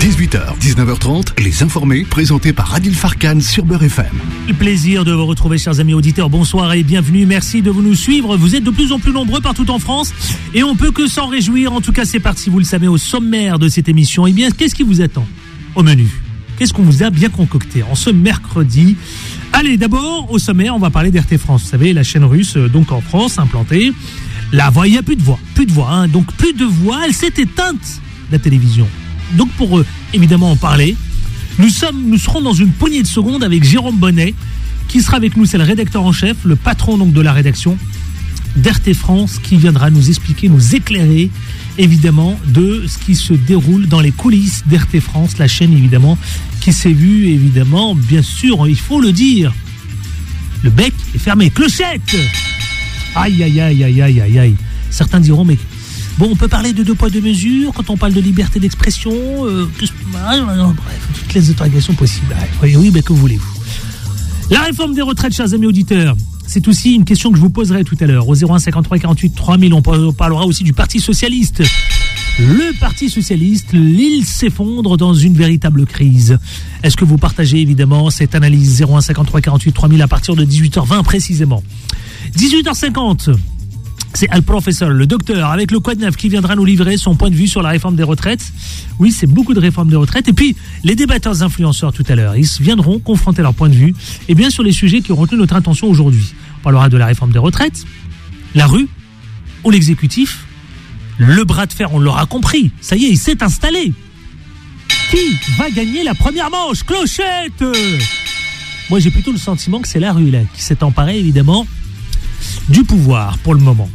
18h, 19h30, Les Informés, présentés par Adil Farkan sur Beurre FM. Le plaisir de vous retrouver, chers amis auditeurs. Bonsoir et bienvenue. Merci de nous suivre. Vous êtes de plus en plus nombreux partout en France et on peut que s'en réjouir. En tout cas, c'est parti, vous le savez, au sommaire de cette émission. Eh bien, qu'est-ce qui vous attend au menu ? Qu'est-ce qu'on vous a bien concocté en ce mercredi ? Allez, d'abord, au sommaire, on va parler d'RT France. Vous savez, la chaîne russe, donc en France, implantée. La voix, il n'y a plus de voix. Plus de voix, hein. Donc plus de voix. Elle s'est éteinte, la télévision. Donc pour évidemment en parler, nous serons dans une poignée de secondes avec Jérôme Bonnet, qui sera avec nous. C'est le rédacteur en chef, le patron donc de la rédaction d'RT France, qui viendra nous expliquer, nous éclairer évidemment de ce qui se déroule dans les coulisses d'RT France, la chaîne évidemment qui s'est vue évidemment, bien sûr, il faut le dire, le bec est fermé. Clochette. Aïe aïe aïe aïe aïe aïe aïe. Certains diront mais bon, on peut parler de 2 poids 2 mesures quand on parle de liberté d'expression, bref, toutes les interrogations possibles. Oui, mais que voulez-vous ? La réforme des retraites, chers amis auditeurs, c'est aussi une question que je vous poserai tout à l'heure. Au 01 53 48 3000, on parlera aussi du Parti Socialiste. Le Parti Socialiste, l'île s'effondre dans une véritable crise. Est-ce que vous partagez évidemment cette analyse ? 01 53 48 3000 à partir de 18h20 précisément. 18h50. C'est Al Professeur, le docteur, avec le Quad Neuf, qui viendra nous livrer son point de vue sur la réforme des retraites. Oui, c'est beaucoup de réformes des retraites. Et puis, les débatteurs influenceurs tout à l'heure, ils viendront confronter leur point de vue, et bien sur les sujets qui ont retenu notre attention aujourd'hui. On parlera de la réforme des retraites, la rue, ou l'exécutif. Le bras de fer, on l'aura compris. Ça y est, il s'est installé. Qui va gagner la première manche ? Clochette ! Moi, j'ai plutôt le sentiment que c'est la rue, là, qui s'est emparée, évidemment, du pouvoir, pour le moment.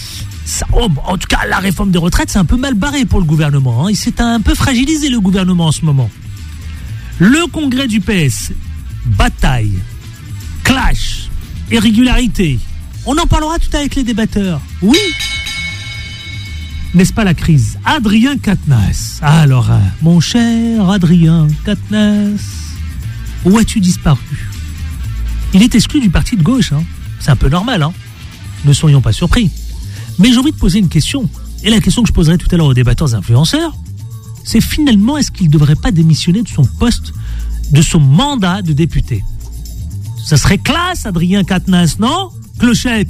En tout cas, la réforme des retraites, c'est un peu mal barré pour le gouvernement. Il s'est un peu fragilisé, le gouvernement, en ce moment. Le congrès du PS, bataille, clash, irrégularité. On en parlera tout avec les débatteurs. Oui. N'est-ce pas la crise ? Adrien Quatennens. Alors, mon cher Adrien Quatennens, où as-tu disparu ? Il est exclu du parti de gauche. C'est un peu normal. Ne soyons pas surpris. Mais j'ai envie de poser une question. Et la question que je poserai tout à l'heure aux débatteurs influenceurs, c'est finalement, est-ce qu'il ne devrait pas démissionner de son poste, de son mandat de député ? Ça serait classe, Adrien Quatennens, non ? Clochette.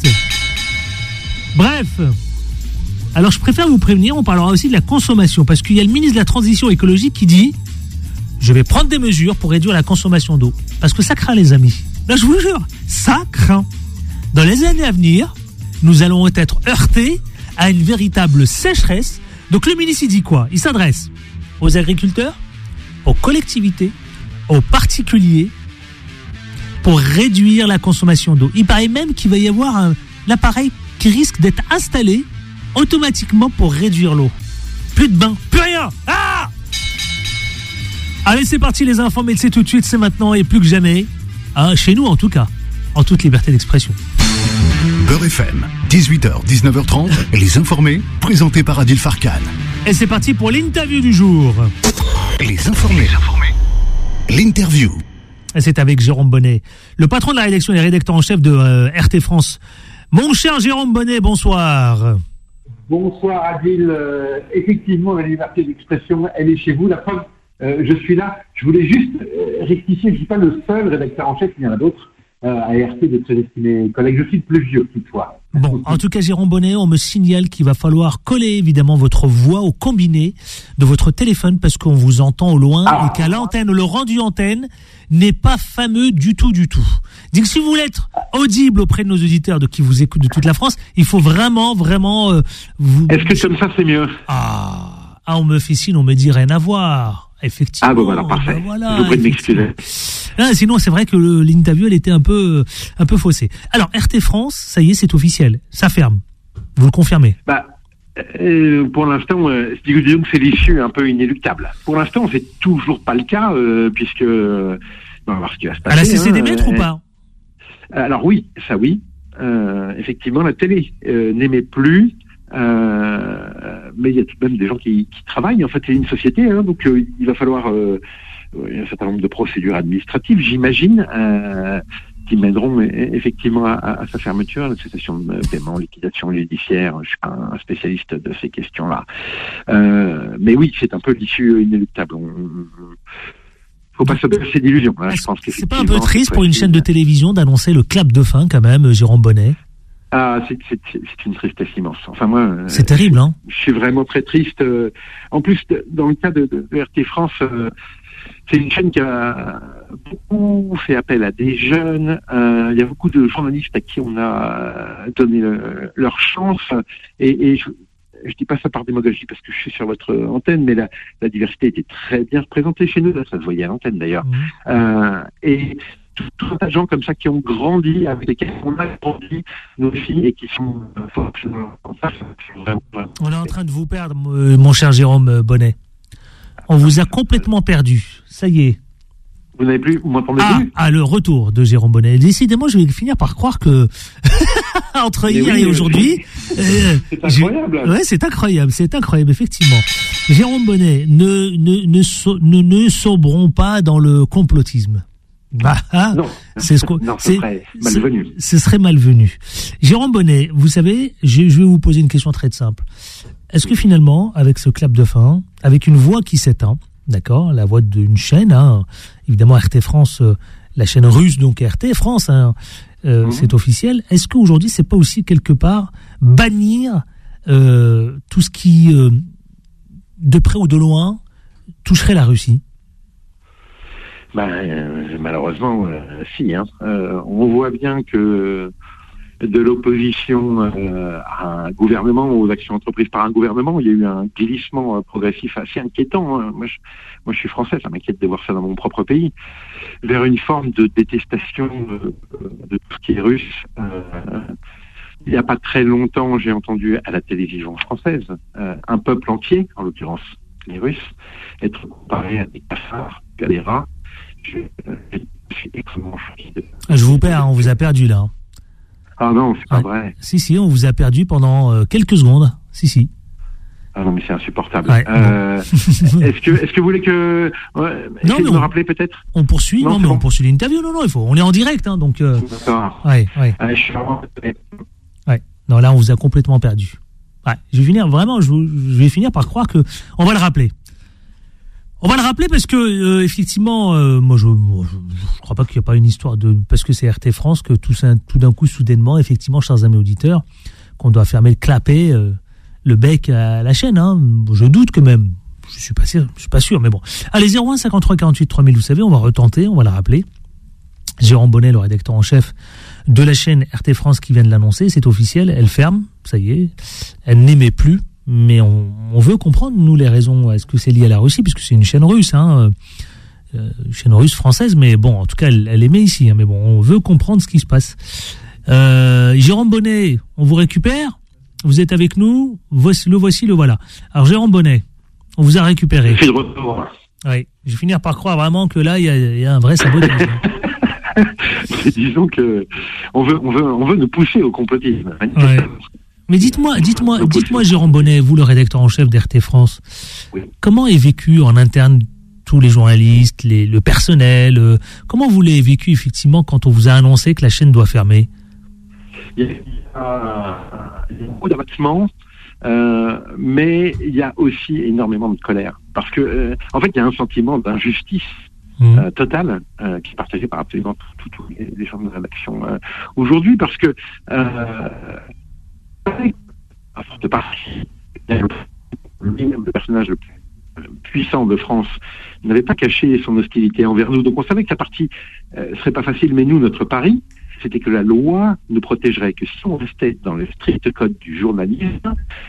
Bref. Alors, je préfère vous prévenir, on parlera aussi de la consommation, parce qu'il y a le ministre de la Transition écologique qui dit « Je vais prendre des mesures pour réduire la consommation d'eau. » Parce que ça craint, les amis. Là, je vous jure, ça craint. Dans les années à venir, nous allons être heurtés à une véritable sécheresse. Donc le ministre, il dit quoi ? Il s'adresse aux agriculteurs, aux collectivités, aux particuliers, pour réduire la consommation d'eau. Il paraît même qu'il va y avoir un appareil qui risque d'être installé automatiquement pour réduire l'eau. Plus de bain, plus rien. Ah ! Allez, c'est parti, les informés, c'est tout de suite, c'est maintenant et plus que jamais. Chez nous, en tout cas, en toute liberté d'expression. Beurre FM, 18h, 19h30, Les Informés, présentés par Adil Farkan. Et c'est parti pour l'interview du jour. Les Informés. L'interview. Et c'est avec Jérôme Bonnet, le patron de la rédaction et rédacteur en chef de RT France. Mon cher Jérôme Bonnet, bonsoir. Bonsoir Adil. Effectivement, la liberté d'expression, elle est chez vous. La preuve, je suis là. Je voulais juste rectifier, je ne suis pas le seul rédacteur en chef, il y en a d'autres. À RT de très estimés collègues. Je suis le plus vieux, toutefois. Bon, en tout cas, Jérôme Bonnet, on me signale qu'il va falloir coller évidemment votre voix au combiné de votre téléphone parce qu'on vous entend au loin et qu'à l'antenne, le rendu antenne n'est pas fameux du tout. Dit que si vous voulez être audible auprès de nos auditeurs qui vous écoutent de toute la France, il faut vraiment vous... Est-ce que comme ça, c'est mieux ? On me fait signe, on me dit rien à voir. Effectivement. Bon, alors parfait. Je vous prie de m'excuser. Sinon, c'est vrai que l'interview, elle était un peu faussée. Alors, RT France, ça y est, c'est officiel. Ça ferme. Vous le confirmez ? Pour l'instant, disons que c'est l'issue un peu inéluctable. Pour l'instant, c'est toujours pas le cas, puisque on va voir ce qui va se passer. Elle a cessé d'émettre ou pas ? Alors oui, ça oui. Effectivement, la télé n'émet plus. Mais il y a tout de même des gens qui travaillent. En fait, c'est une société, donc il va falloir un certain nombre de procédures administratives, j'imagine. qui mèneront effectivement à sa fermeture, la cessation de paiement, liquidation judiciaire. Je suis pas un spécialiste de ces questions-là. Mais oui, c'est un peu l'issue inéluctable. Faut pas se bercer d'illusions. Hein. Je pense c'est pas un peu triste pour une chaîne de télévision d'annoncer le clap de fin quand même, Jérôme Bonnet? Ah, c'est une tristesse immense. Enfin moi, c'est terrible, hein. Je suis vraiment très triste. En plus, dans le cas de RT France, c'est une chaîne qui a beaucoup fait appel à des jeunes. Il y a beaucoup de journalistes à qui on a donné leur chance. Et je dis pas ça par démagogie parce que je suis sur votre antenne, mais la diversité était très bien représentée chez nous. Là, ça se voyait à l'antenne d'ailleurs. Et tout un tas de gens comme ça qui ont grandi, avec lesquels on a grandi nos filles et qui sont fortes. On est en train de vous perdre, mon cher Jérôme Bonnet. On vous a complètement perdu. Ça y est. Vous m'entendez plus? Le retour de Jérôme Bonnet. Décidément, je vais finir par croire que entre hier et aujourd'hui, c'est incroyable. Ouais, c'est incroyable, effectivement. Jérôme Bonnet, ne sombrons pas dans le complotisme. Non, ce serait malvenu. Ce serait malvenu. Jérôme Bonnet, vous savez, je vais vous poser une question très simple. Est-ce que finalement, avec ce clap de fin, avec une voix qui s'éteint, d'accord, la voix d'une chaîne, évidemment RT France, la chaîne russe, donc RT France, c'est officiel, est-ce qu'aujourd'hui, c'est pas aussi quelque part bannir tout ce qui, de près ou de loin, toucherait la Russie? Malheureusement, si. On voit bien que de l'opposition à un gouvernement, aux actions entreprises par un gouvernement, il y a eu un glissement progressif assez inquiétant. Moi, je suis français, ça m'inquiète de voir ça dans mon propre pays, vers une forme de détestation de tout ce qui est russe. Il n'y a pas très longtemps, j'ai entendu à la télévision française un peuple entier, en l'occurrence les Russes, être comparé à des cafards, à des rats. Je suis extrêmement choqué. Je vous perds, on vous a perdu là. Ah non, c'est pas vrai. Si, on vous a perdu pendant quelques secondes. Si. Ah non, mais c'est insupportable. Ouais, est-ce que vous voulez que essayez de me rappeler peut-être? On poursuit. Non, mais on poursuit l'interview. Non, il faut. On est en direct, donc. D'accord. Ouais. Je suis vraiment. Ouais. Non, là, on vous a complètement perdu. Ouais. Je vais finir par croire que on va le rappeler. On va le rappeler parce que effectivement, moi je crois pas qu'il n'y a pas une histoire parce que c'est RT France que tout d'un coup soudainement, effectivement, chers amis auditeurs, qu'on doit fermer le clapet, le bec à la chaîne. Je doute que même. Je suis pas sûr, mais bon. Allez, 01 53 48 3000, vous savez, on va retenter, on va la rappeler. Jérôme Bonnet, le rédacteur en chef de la chaîne RT France qui vient de l'annoncer, c'est officiel, elle ferme, ça y est, elle n'émet plus. Mais on veut comprendre, nous, les raisons. Est-ce que c'est lié à la Russie, puisque c'est une chaîne russe, chaîne russe française, mais bon, en tout cas, elle émet ici. Mais bon, on veut comprendre ce qui se passe. Jérôme Bonnet, on vous récupère. Vous êtes avec nous. Voici, le voilà. Alors, Jérôme Bonnet, on vous a récupéré. Je suis de retour. Oui, je vais finir par croire vraiment que là, il y a un vrai sabotage. Disons que on veut nous pousser au complotisme. Ouais. Mais dites-moi, Jérôme Bonnet, vous le rédacteur en chef d'RT France, oui. Comment est vécu en interne tous les journalistes, le personnel, comment vous l'avez vécu effectivement quand on vous a annoncé que la chaîne doit fermer? Il y a beaucoup d'abattements, mais il y a aussi énormément de colère. Parce que, en fait, il y a un sentiment d'injustice totale qui est partagé par absolument tous les gens de rédaction aujourd'hui, parce que à force de partie, lui-même le personnage le plus puissant de France n'avait pas caché son hostilité envers nous. Donc on savait que sa partie serait pas facile, mais nous, notre pari, c'était que la loi nous protégerait, que si on restait dans le strict code du journalisme,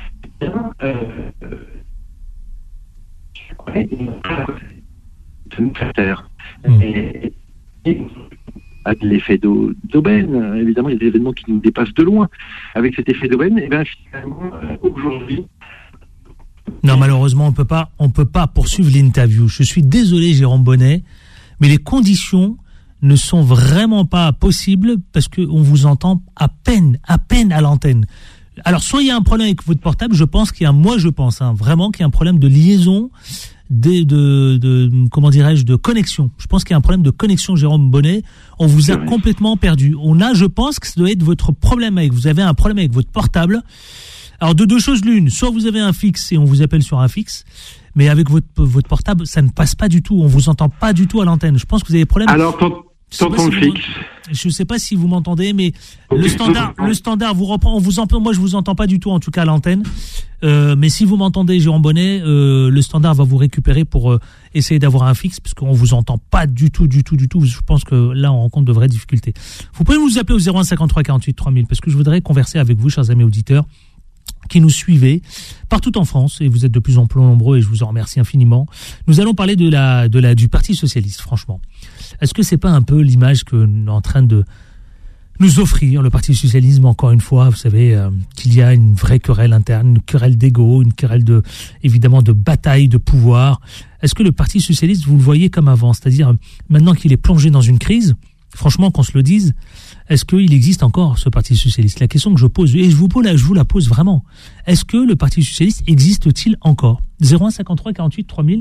de nous faire taire. Et l'effet d'aubaine, évidemment, il y a des événements qui nous dépassent de loin. Avec cet effet d'aubaine, et bien finalement, aujourd'hui... Non, malheureusement, on peut pas poursuivre l'interview. Je suis désolé, Jérôme Bonnet, mais les conditions ne sont vraiment pas possibles parce qu'on vous entend à peine à l'antenne. Alors, soit il y a un problème avec votre portable, je pense, vraiment qu'il y a un problème de liaison. comment dirais-je, de connexion. Je pense qu'il y a un problème de connexion, Jérôme Bonnet. On vous a complètement perdu. Je pense que ça doit être votre problème vous avez un problème avec votre portable. Alors, de deux choses l'une. Soit vous avez un fixe et on vous appelle sur un fixe, mais avec votre portable, ça ne passe pas du tout. On vous entend pas du tout à l'antenne. Je pense que vous avez des problèmes. Alors, t'entends le fixe. Je sais pas si vous m'entendez, mais le standard vous reprend. Moi, je vous entends pas du tout, en tout cas à l'antenne. Mais si vous m'entendez, Jérôme Bonnet, le standard va vous récupérer pour essayer d'avoir un fixe, parce qu'on vous entend pas du tout. Je pense que là, on rencontre de vraies difficultés. Vous pouvez nous appeler au 01 53 48 3000, parce que je voudrais converser avec vous, chers amis auditeurs, qui nous suivez partout en France, et vous êtes de plus en plus nombreux, et je vous en remercie infiniment. Nous allons parler du Parti Socialiste, franchement. Est-ce que c'est pas un peu l'image que est en train de nous offrir le Parti Socialiste, encore une fois, vous savez, qu'il y a une vraie querelle interne, une querelle d'ego, une querelle évidemment de bataille de pouvoir. Est-ce que le Parti Socialiste, vous le voyez comme avant? C'est-à-dire, maintenant qu'il est plongé dans une crise, franchement, qu'on se le dise, est-ce qu'il existe encore ce Parti Socialiste? La question que je pose, et je vous la pose vraiment. Est-ce que le Parti Socialiste existe-t-il encore? 01 53 48 3000.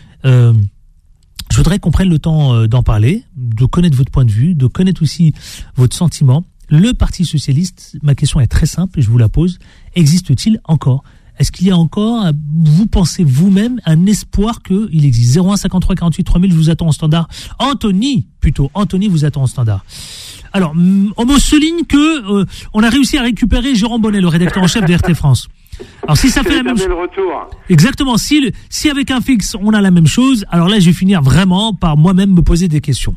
Je voudrais qu'on prenne le temps d'en parler, de connaître votre point de vue, de connaître aussi votre sentiment. Le Parti Socialiste, ma question est très simple et je vous la pose. Existe-t-il encore? Est-ce qu'il y a encore, vous pensez vous-même, un espoir qu'il existe? 01 53 48 3000, je vous attends en standard. Anthony vous attend en standard. Alors, on me souligne que on a réussi à récupérer Jérôme Bonnet, le rédacteur en chef de RT France. Alors si ça fait la même chose, exactement. Si avec un fixe on a la même chose, alors là je vais finir vraiment par moi-même me poser des questions.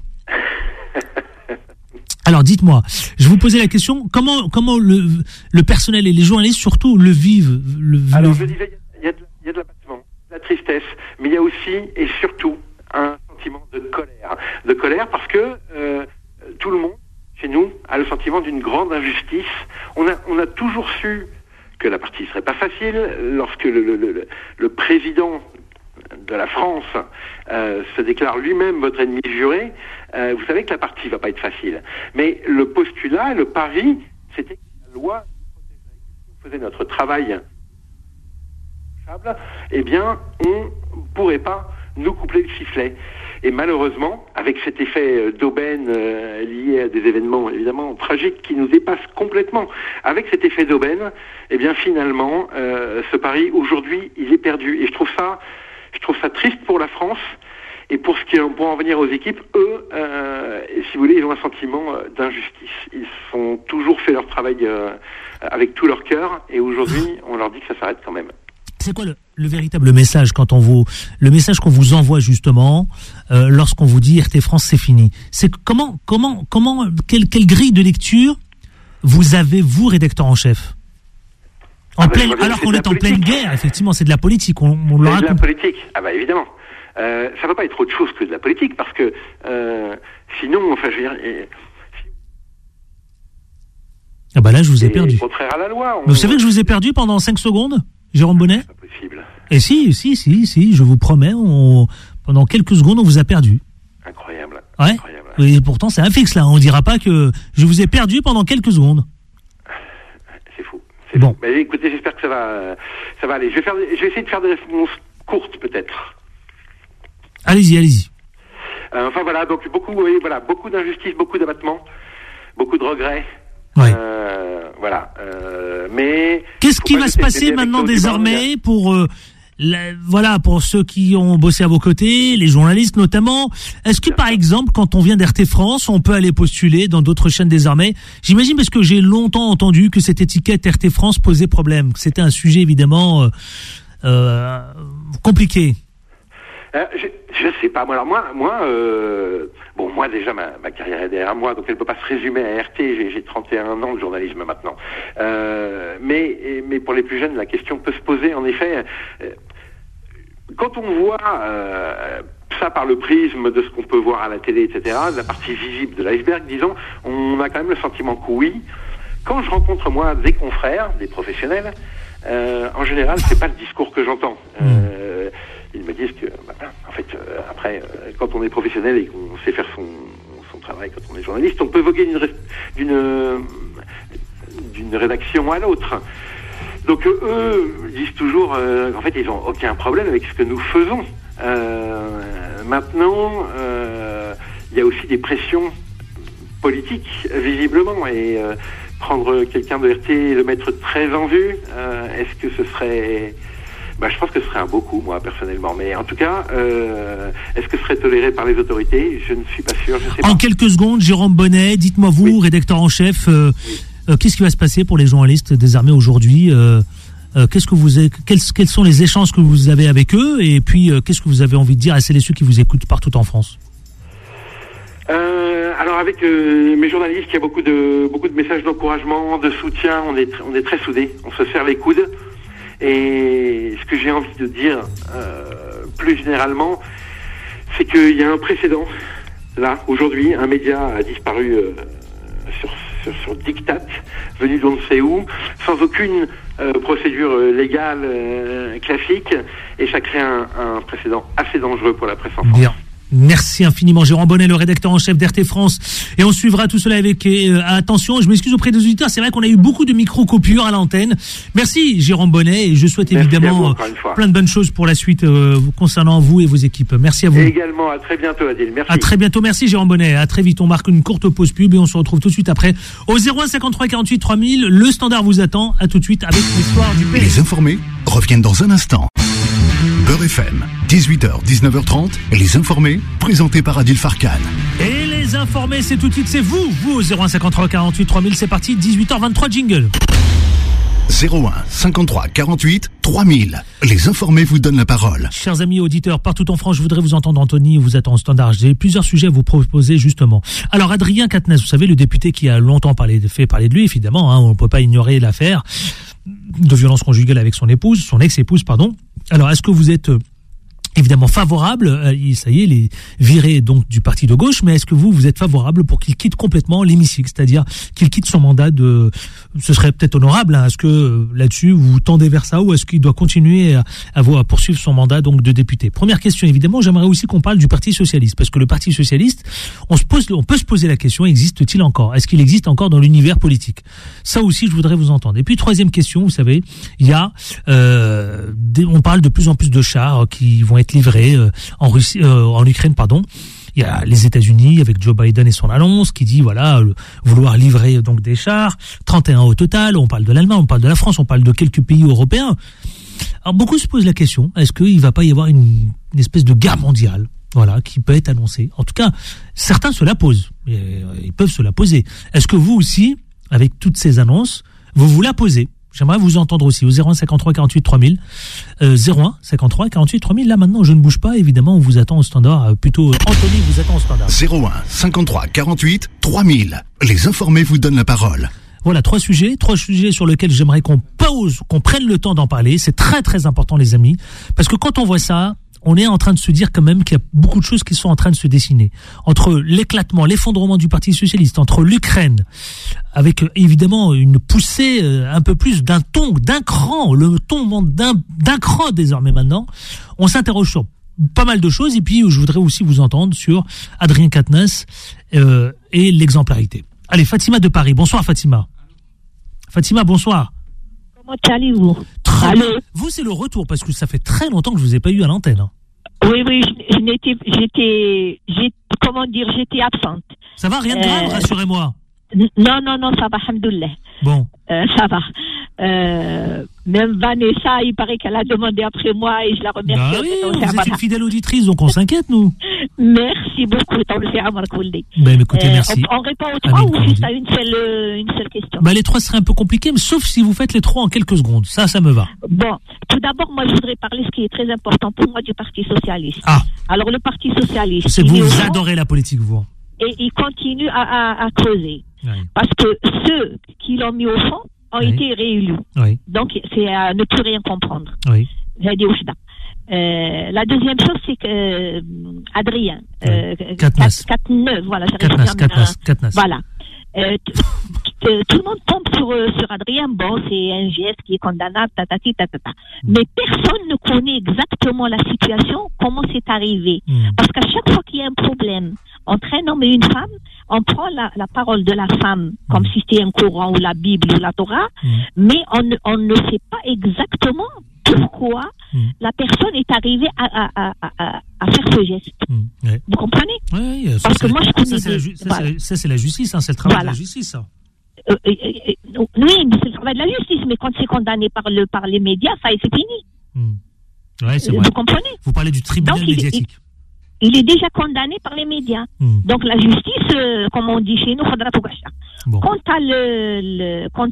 Alors dites-moi, je vous posais la question, comment le personnel et les journalistes surtout le vivent. Alors je disais, il y a de l'abattement, de la tristesse, mais il y a aussi et surtout un sentiment de colère parce que tout le monde chez nous a le sentiment d'une grande injustice. On a toujours su que la partie serait pas facile. Lorsque le président de la France se déclare lui-même votre ennemi juré, vous savez que la partie va pas être facile. Mais le postulat, le pari, c'était que la loi faisait notre travail, eh bien, on pourrait pas nous coupler le sifflet. Et malheureusement, avec cet effet d'aubaine lié à des événements évidemment tragiques qui nous dépassent complètement, avec cet effet d'aubaine, eh bien finalement, ce pari aujourd'hui, il est perdu. Et je trouve ça triste pour la France. Et pour en venir aux équipes, eux, si vous voulez, ils ont un sentiment d'injustice. Ils ont toujours fait leur travail avec tout leur cœur, et aujourd'hui, on leur dit que ça s'arrête quand même. C'est quoi le véritable message le message qu'on vous envoie justement lorsqu'on vous dit RT France c'est fini? C'est quelle grille de lecture vous avez, vous, rédacteur en chef? Alors qu'on est en pleine guerre, effectivement, c'est de la politique. On le raconte. C'est de la politique. Ah bah évidemment. Ça ne peut pas être autre chose que de la politique parce que sinon, enfin, je veux dire. Ah bah là, je vous ai perdu. Contraire à la loi. Mais vous savez que je vous ai perdu pendant 5 secondes, Jérôme Bonnet? C'est pas possible. Et si, je vous promets, pendant quelques secondes, on vous a perdu. Incroyable. Ouais. Incroyable. Et pourtant, c'est un fixe là. On dira pas que je vous ai perdu pendant quelques secondes. C'est fou. Bon. Mais écoutez, j'espère que ça va aller. Je vais essayer de faire des réponses courtes, peut-être. Allez-y. Enfin voilà, donc beaucoup d'injustice, beaucoup d'abattement, beaucoup de regrets. Ouais. Mais qu'est-ce qui va se passer maintenant désormais pour pour ceux qui ont bossé à vos côtés, les journalistes notamment? Est-ce que par exemple, quand on vient d'RT France, on peut aller postuler dans d'autres chaînes désormais? J'imagine, parce que j'ai longtemps entendu que cette étiquette RT France posait problème, que c'était un sujet évidemment compliqué. Je sais pas. Moi déjà ma carrière est derrière moi, donc elle peut pas se résumer à RT. J'ai 31 ans de journalisme maintenant. Mais pour les plus jeunes, la question peut se poser. En effet, quand on voit ça par le prisme de ce qu'on peut voir à la télé, etc., de la partie visible de l'iceberg, disons, on a quand même le sentiment que oui. Quand je rencontre moi des confrères, des professionnels, en général, c'est pas le discours que j'entends. Ils me disent que, en fait, après, quand on est professionnel et qu'on sait faire son travail, quand on est journaliste, on peut voguer d'une rédaction à l'autre. Donc eux disent toujours, en fait, ils n'ont aucun problème avec ce que nous faisons. Maintenant, il y a aussi des pressions politiques, visiblement, et prendre quelqu'un de RT et le mettre très en vue, est-ce que ce serait... je pense que ce serait un beau coup, moi, personnellement. Mais en tout cas, est-ce que ce serait toléré par les autorités ? Je ne suis pas sûr, je sais pas. En quelques secondes, Jérôme Bonnet, dites-moi vous, oui. Rédacteur en chef, qu'est-ce qui va se passer pour les journalistes des armées aujourd'hui ? Quels sont les échanges que vous avez avec eux ? Et puis, qu'est-ce que vous avez envie de dire à celles et ceux qui vous écoutent partout en France ? Alors avec mes journalistes, il y a beaucoup de messages d'encouragement, de soutien. On est très soudés, on se serre les coudes. Et ce que j'ai envie de dire plus généralement, c'est qu'il y a un précédent. Là, aujourd'hui, un média a disparu sur diktat, venu d'on ne sait où, sans aucune procédure légale classique, et ça crée un précédent assez dangereux pour la presse en France. Bien. Merci infiniment Jérôme Bonnet, le rédacteur en chef d'RT France, et on suivra tout cela avec attention. Je m'excuse auprès des auditeurs, c'est vrai qu'on a eu beaucoup de micro-coupures à l'antenne. Merci Jérôme Bonnet, et je souhaite évidemment plein de bonnes choses pour la suite concernant vous et vos équipes. Merci à vous. Et également, à très bientôt Adil, merci. À très bientôt, merci Jérôme Bonnet, à très vite. On marque une courte pause pub et on se retrouve tout de suite après au 01 53 48 3000. Le standard vous attend, à tout de suite avec l'histoire du pays. Les informés reviennent dans un instant. Beurre FM, 18h, 19h30, les informés, présentés par Adil Farkan. Et les informés, c'est tout de suite, c'est vous au 01 53 48 3000, c'est parti, 18h23, jingle. 01 53 48 3000, les informés vous donnent la parole. Chers amis auditeurs, partout en France, je voudrais vous entendre. Anthony vous attend au standard. J'ai plusieurs sujets à vous proposer justement. Alors Adrien Quatennens, vous savez, le député qui a longtemps fait parler de lui, évidemment, on ne peut pas ignorer l'affaire de violence conjugale avec son ex-épouse, pardon. Alors, est-ce que vous êtes évidemment favorable, ça y est, il est viré donc du parti de gauche, mais est-ce que vous êtes favorable pour qu'il quitte complètement l'hémicycle, c'est-à-dire qu'il quitte son mandat ce serait peut-être honorable, est-ce que là-dessus vous tendez vers ça, ou est-ce qu'il doit continuer à poursuivre son mandat donc de député? Première question, évidemment, j'aimerais aussi qu'on parle du Parti Socialiste, parce que le Parti Socialiste, on peut se poser la question, existe-t-il encore? Est-ce qu'il existe encore dans l'univers politique? Ça aussi, je voudrais vous entendre. Et puis, troisième question, vous savez, il y a, on parle de plus en plus de chars qui vont être livrés en Ukraine, pardon. Il y a les États-Unis avec Joe Biden et son annonce qui dit vouloir livrer donc des chars, 31 au total. On parle de l'Allemagne, on parle de la France, on parle de quelques pays européens. Alors beaucoup se posent la question, est-ce qu'il va pas y avoir une espèce de guerre mondiale, qui peut être annoncée? En tout cas, certains se la posent, ils peuvent se la poser. Est-ce que vous aussi, avec toutes ces annonces, vous la posez? J'aimerais vous entendre aussi au 01 53 48 3000. 01 53 48 3000. Là maintenant, je ne bouge pas. Évidemment, on vous attend au standard. Plutôt, Anthony vous attend au standard. 01 53 48 3000. Les informés vous donnent la parole. Voilà, trois sujets sur lesquels j'aimerais qu'on prenne le temps d'en parler. C'est très très important, les amis, parce que quand on voit ça, on est en train de se dire quand même qu'il y a beaucoup de choses qui sont en train de se dessiner. Entre l'éclatement, l'effondrement du Parti Socialiste, entre l'Ukraine, avec évidemment une poussée un peu plus d'un cran, le ton monte d'un cran désormais maintenant, on s'interroge sur pas mal de choses. Et puis je voudrais aussi vous entendre sur Adrien Quatennens et l'exemplarité. Allez, Fatima de Paris. Bonsoir Fatima. Fatima, bonsoir. Comment allez-vous? Très bien. Vous, c'est le retour, parce que ça fait très longtemps que je vous ai pas eu à l'antenne. Oui, j'étais absente. Ça va, rien de grave, rassurez-moi. Non, ça va, alhamdoulilah. Bon. Ça va. Même Vanessa, il paraît qu'elle a demandé après moi et je la remercie. Ah oui, vous êtes une fidèle auditrice, donc on s'inquiète, nous. Merci beaucoup. Écoutez, merci. On répond aux trois ou juste à une seule question? Les trois seraient un peu compliqués, mais sauf si vous faites les trois en quelques secondes. Ça me va. Bon, tout d'abord, moi, je voudrais parler ce qui est très important pour moi du Parti Socialiste. Alors, le Parti Socialiste... C'est que vous adorez la politique, vous. Et il continue à creuser. Oui. Parce que ceux qui l'ont mis au fond ont été réélus. Oui. Donc, c'est à ne plus rien comprendre. Oui. La deuxième chose, c'est que Adrien Quatennens. Voilà. Tout le monde tombe sur Adrien. Bon, c'est un geste qui est condamnable, mais personne ne connaît exactement la situation, comment c'est arrivé. Parce qu'à chaque fois qu'il y a un problème entre un homme et une femme, on prend la parole de la femme comme si c'était un Coran ou la Bible ou la Torah, mais on ne sait pas exactement pourquoi la personne est arrivée à faire ce geste. Ouais. Vous comprenez? Oui, parce que moi, je connais ça, c'est la justice, hein, c'est le travail de la justice, ça. Oui, mais c'est le travail de la justice, mais quand c'est condamné par les médias, ça c'est fini. Ouais, c'est vrai. Vous comprenez? Vous parlez du tribunal médiatique. Il est déjà condamné par les médias. Donc la justice, comme on dit chez nous, faudra tout gâcher. Bon. Quant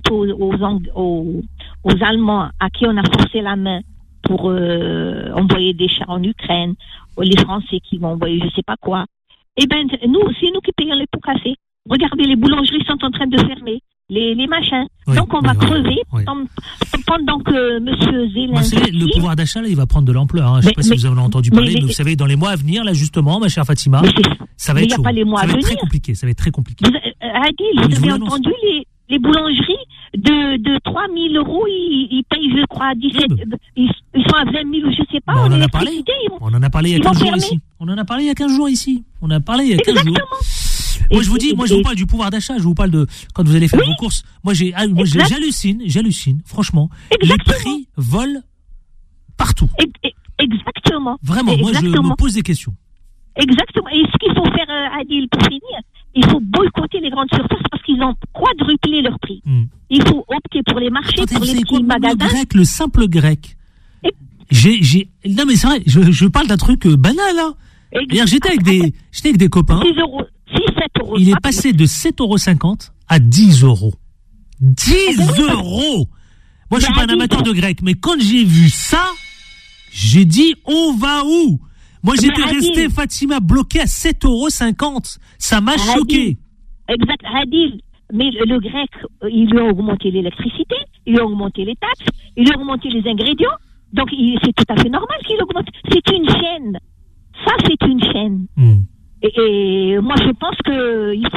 aux Allemands à qui on a forcé la main pour envoyer des chars en Ukraine, les Français qui vont envoyer je sais pas quoi, eh ben nous, c'est nous qui payons les pots cassés. Regardez, les boulangeries sont en train de fermer. Les machins. Oui, donc on va crever pendant que M. Zelensky... le pouvoir d'achat, là, il va prendre de l'ampleur. Hein. Je ne sais pas si vous avez entendu parler, mais vous savez, dans les mois à venir, là, justement, ma chère Fatima, ça va être chaud. Ça va être très compliqué. Ça va être très compliqué. Adil, vous avez entendu les boulangeries de 3 000 euros, ils payent, je crois, 17... Ils sont à 20 000, je ne sais pas. On en a parlé. On en a parlé il y a 15 jours ici. On en a paré il y a 15 jours ici. On a parlé il y a 15 jours. Moi, je vous parle du pouvoir d'achat, je vous parle de quand vous allez faire vos courses. Moi, j'hallucine, franchement. Les prix volent partout. Exactement. Vraiment, moi, je me pose des questions. Exactement. Et ce qu'il faut faire, Adil, pour finir, il faut boycotter les grandes surfaces parce qu'ils ont quadruplé leur prix. Il faut opter pour les marchés, pour les petits magasins. Le simple grec. Non, mais c'est vrai, je parle d'un truc banal, là. J'étais avec des copains. 6 euros. 7 euros. Il est passé de 7,50 € à 10 €. 10 €! Moi, je suis pas un amateur de grec, mais quand j'ai vu ça, j'ai dit, on va où? Moi, j'étais resté, Fatima, bloqué à 7,50 €. Ça m'a choqué. Exact, Adil. Mais le grec, il lui a augmenté l'électricité, il lui a augmenté les taxes, il lui a augmenté les ingrédients. Donc, c'est tout à fait normal qu'il augmente. C'est une chaîne. Ça, c'est une chaîne. Et moi, je pense que il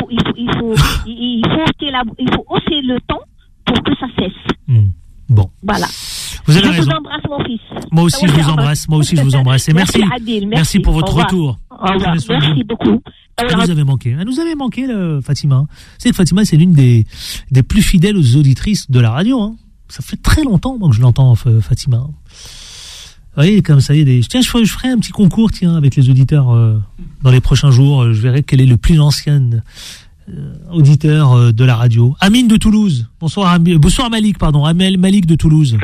faut hausser le ton pour que ça cesse. Bon. Voilà. Vous avez raison. Je vous embrasse, mon fils. Moi aussi, je vous embrasse. Et merci. Adil, merci pour votre retour. Au revoir. Merci beaucoup. Elle nous avait manqué, Fatima. C'est que Fatima, c'est l'une des plus fidèles aux auditrices de la radio, hein. Ça fait très longtemps, moi, que je l'entends, Fatima. Vous voyez, comme ça, tiens, je ferai un petit concours, avec les auditeurs dans les prochains jours. Je verrai quel est le plus ancien auditeur de la radio. Amine de Toulouse. Bonsoir Malik, pardon. Malik de Toulouse.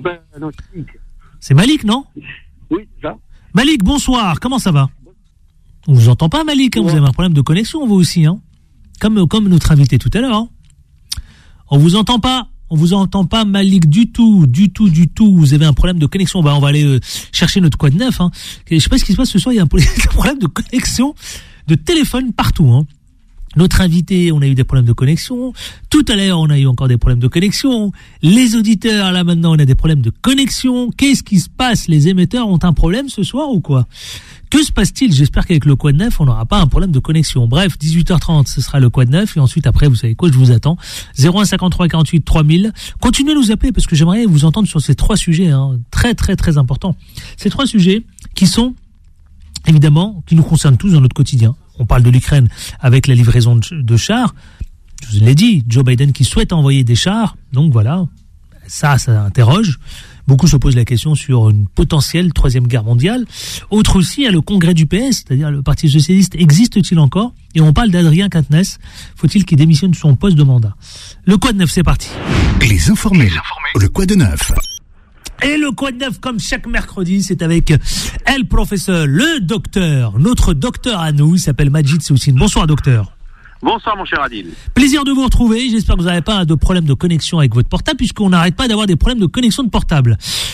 C'est Malik, non? Oui, ça. Malik, bonsoir. Comment ça va? On vous entend pas, Malik, hein. Vous avez un problème de connexion, vous aussi, hein. Comme notre invité tout à l'heure, hein. On vous entend pas, Malik, du tout. Vous avez un problème de connexion. On va aller chercher notre quad neuf, hein. Je sais pas ce qui se passe ce soir. Il y a un problème de connexion, de téléphone partout, hein. Notre invité, on a eu des problèmes de connexion. Tout à l'heure, on a eu encore des problèmes de connexion. Les auditeurs, là maintenant, on a des problèmes de connexion. Qu'est-ce qui se passe? Les émetteurs ont un problème ce soir ou quoi? Que se passe-t-il? J'espère qu'avec le quad 9, on n'aura pas un problème de connexion. Bref, 18h30, ce sera le quad 9. Et ensuite, après, vous savez quoi, je vous attends. 01 53 48 3000. Continuez à nous appeler parce que j'aimerais vous entendre sur ces 3 sujets, hein, très, très, très importants. Ces 3 sujets qui sont, évidemment, qui nous concernent tous dans notre quotidien. On parle de l'Ukraine avec la livraison de chars. Je vous l'ai dit, Joe Biden qui souhaite envoyer des chars. Donc voilà, ça interroge. Beaucoup se posent la question sur une potentielle 3e guerre mondiale. Autre aussi, il y a le congrès du PS, c'est-à-dire le Parti socialiste, existe-t-il encore? Et on parle d'Adrien Quatennens. Faut-il qu'il démissionne de son poste de mandat? Le Quad 9, c'est parti. Les informés. Le Quad 9. Et le Quad 9, comme chaque mercredi, c'est avec El Professeur, le docteur, notre docteur à nous, il s'appelle Majid Soussine. Bonsoir, docteur. Bonsoir, mon cher Adil. Plaisir de vous retrouver. J'espère que vous n'avez pas de problème de connexion avec votre portable, puisqu'on n'arrête pas d'avoir des problèmes de connexion de portable.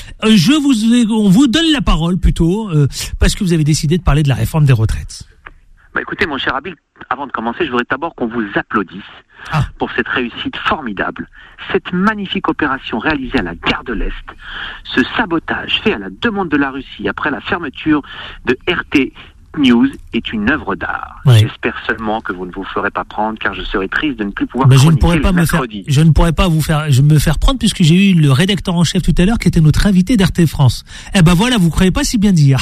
On vous donne la parole, plutôt, parce que vous avez décidé de parler de la réforme des retraites. Écoutez, mon cher Adil, avant de commencer, je voudrais d'abord qu'on vous applaudisse pour cette réussite formidable, cette magnifique opération réalisée à la gare de l'Est, ce sabotage fait à la demande de la Russie après la fermeture de RT News est une œuvre d'art. Ouais. J'espère seulement que vous ne vous ferez pas prendre, car je serais triste de ne plus pouvoir chroniquer le mercredi. Je ne pourrais pas me faire prendre, puisque j'ai eu le rédacteur en chef tout à l'heure qui était notre invité d'RT France. Eh ben voilà, vous ne croyez pas si bien dire.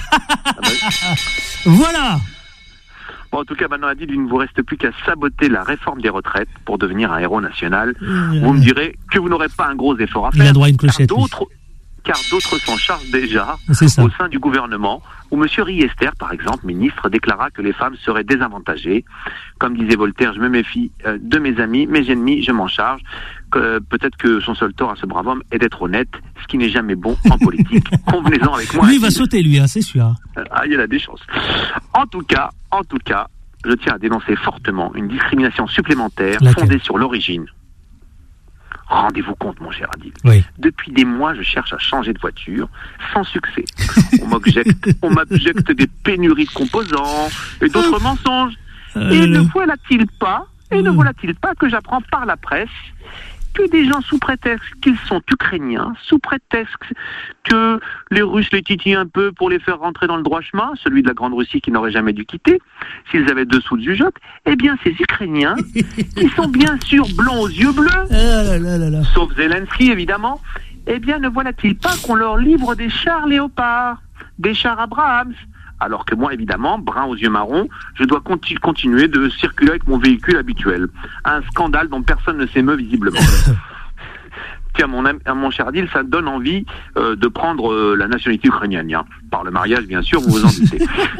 Voilà. Bon, en tout cas, maintenant, Adil, il ne vous reste plus qu'à saboter la réforme des retraites pour devenir un héros national. Vous me direz que vous n'aurez pas un gros effort à faire. Il a droit à une clochette. car d'autres s'en chargent déjà au sein du gouvernement, où M. Riester, par exemple, ministre, déclara que les femmes seraient désavantagées. Comme disait Voltaire, je me méfie de mes amis, mes ennemis, je m'en charge. Peut-être que son seul tort à ce brave homme est d'être honnête, ce qui n'est jamais bon en politique. Convenez-en avec moi. Lui, il va sauter, lui, c'est sûr. Il y a des chances. En tout cas, je tiens à dénoncer fortement une discrimination supplémentaire fondée sur l'origine. Rendez-vous compte, mon cher Adil. Oui. Depuis des mois, je cherche à changer de voiture, sans succès. On m'objecte des pénuries de composants et d'autres mensonges. Et ne voilà-t-il pas que j'apprends par la presse que des gens, sous prétexte qu'ils sont ukrainiens, sous prétexte que les Russes les titillent un peu pour les faire rentrer dans le droit chemin, celui de la Grande Russie qui n'aurait jamais dû quitter, s'ils avaient 2 sous de jugeote, eh bien ces Ukrainiens, qui sont bien sûr blancs aux yeux bleus, sauf Zelensky évidemment, eh bien ne voilà-t-il pas qu'on leur livre des chars Léopard, des chars Abrams, alors que moi, évidemment, brun aux yeux marrons, je dois continuer de circuler avec mon véhicule habituel. Un scandale dont personne ne s'émeut visiblement. Tiens, mon cher Adil, ça donne envie de prendre la nationalité ukrainienne. Hein. Par le mariage, bien sûr, vous vous en doutez.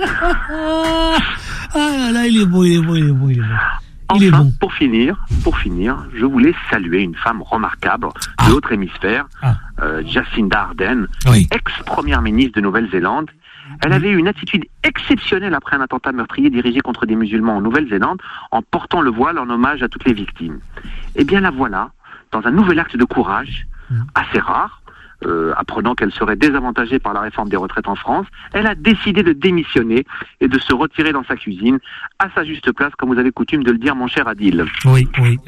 Là, il est bon. Enfin, pour finir, je voulais saluer une femme remarquable de l'autre hémisphère, Jacinda Ardern, ex-première ministre de Nouvelle-Zélande. Elle avait eu une attitude exceptionnelle après un attentat meurtrier dirigé contre des musulmans en Nouvelle-Zélande, en portant le voile en hommage à toutes les victimes. Eh bien la voilà, dans un nouvel acte de courage, assez rare, apprenant qu'elle serait désavantagée par la réforme des retraites en France, elle a décidé de démissionner et de se retirer dans sa cuisine, à sa juste place, comme vous avez coutume de le dire, mon cher Adil. Oui.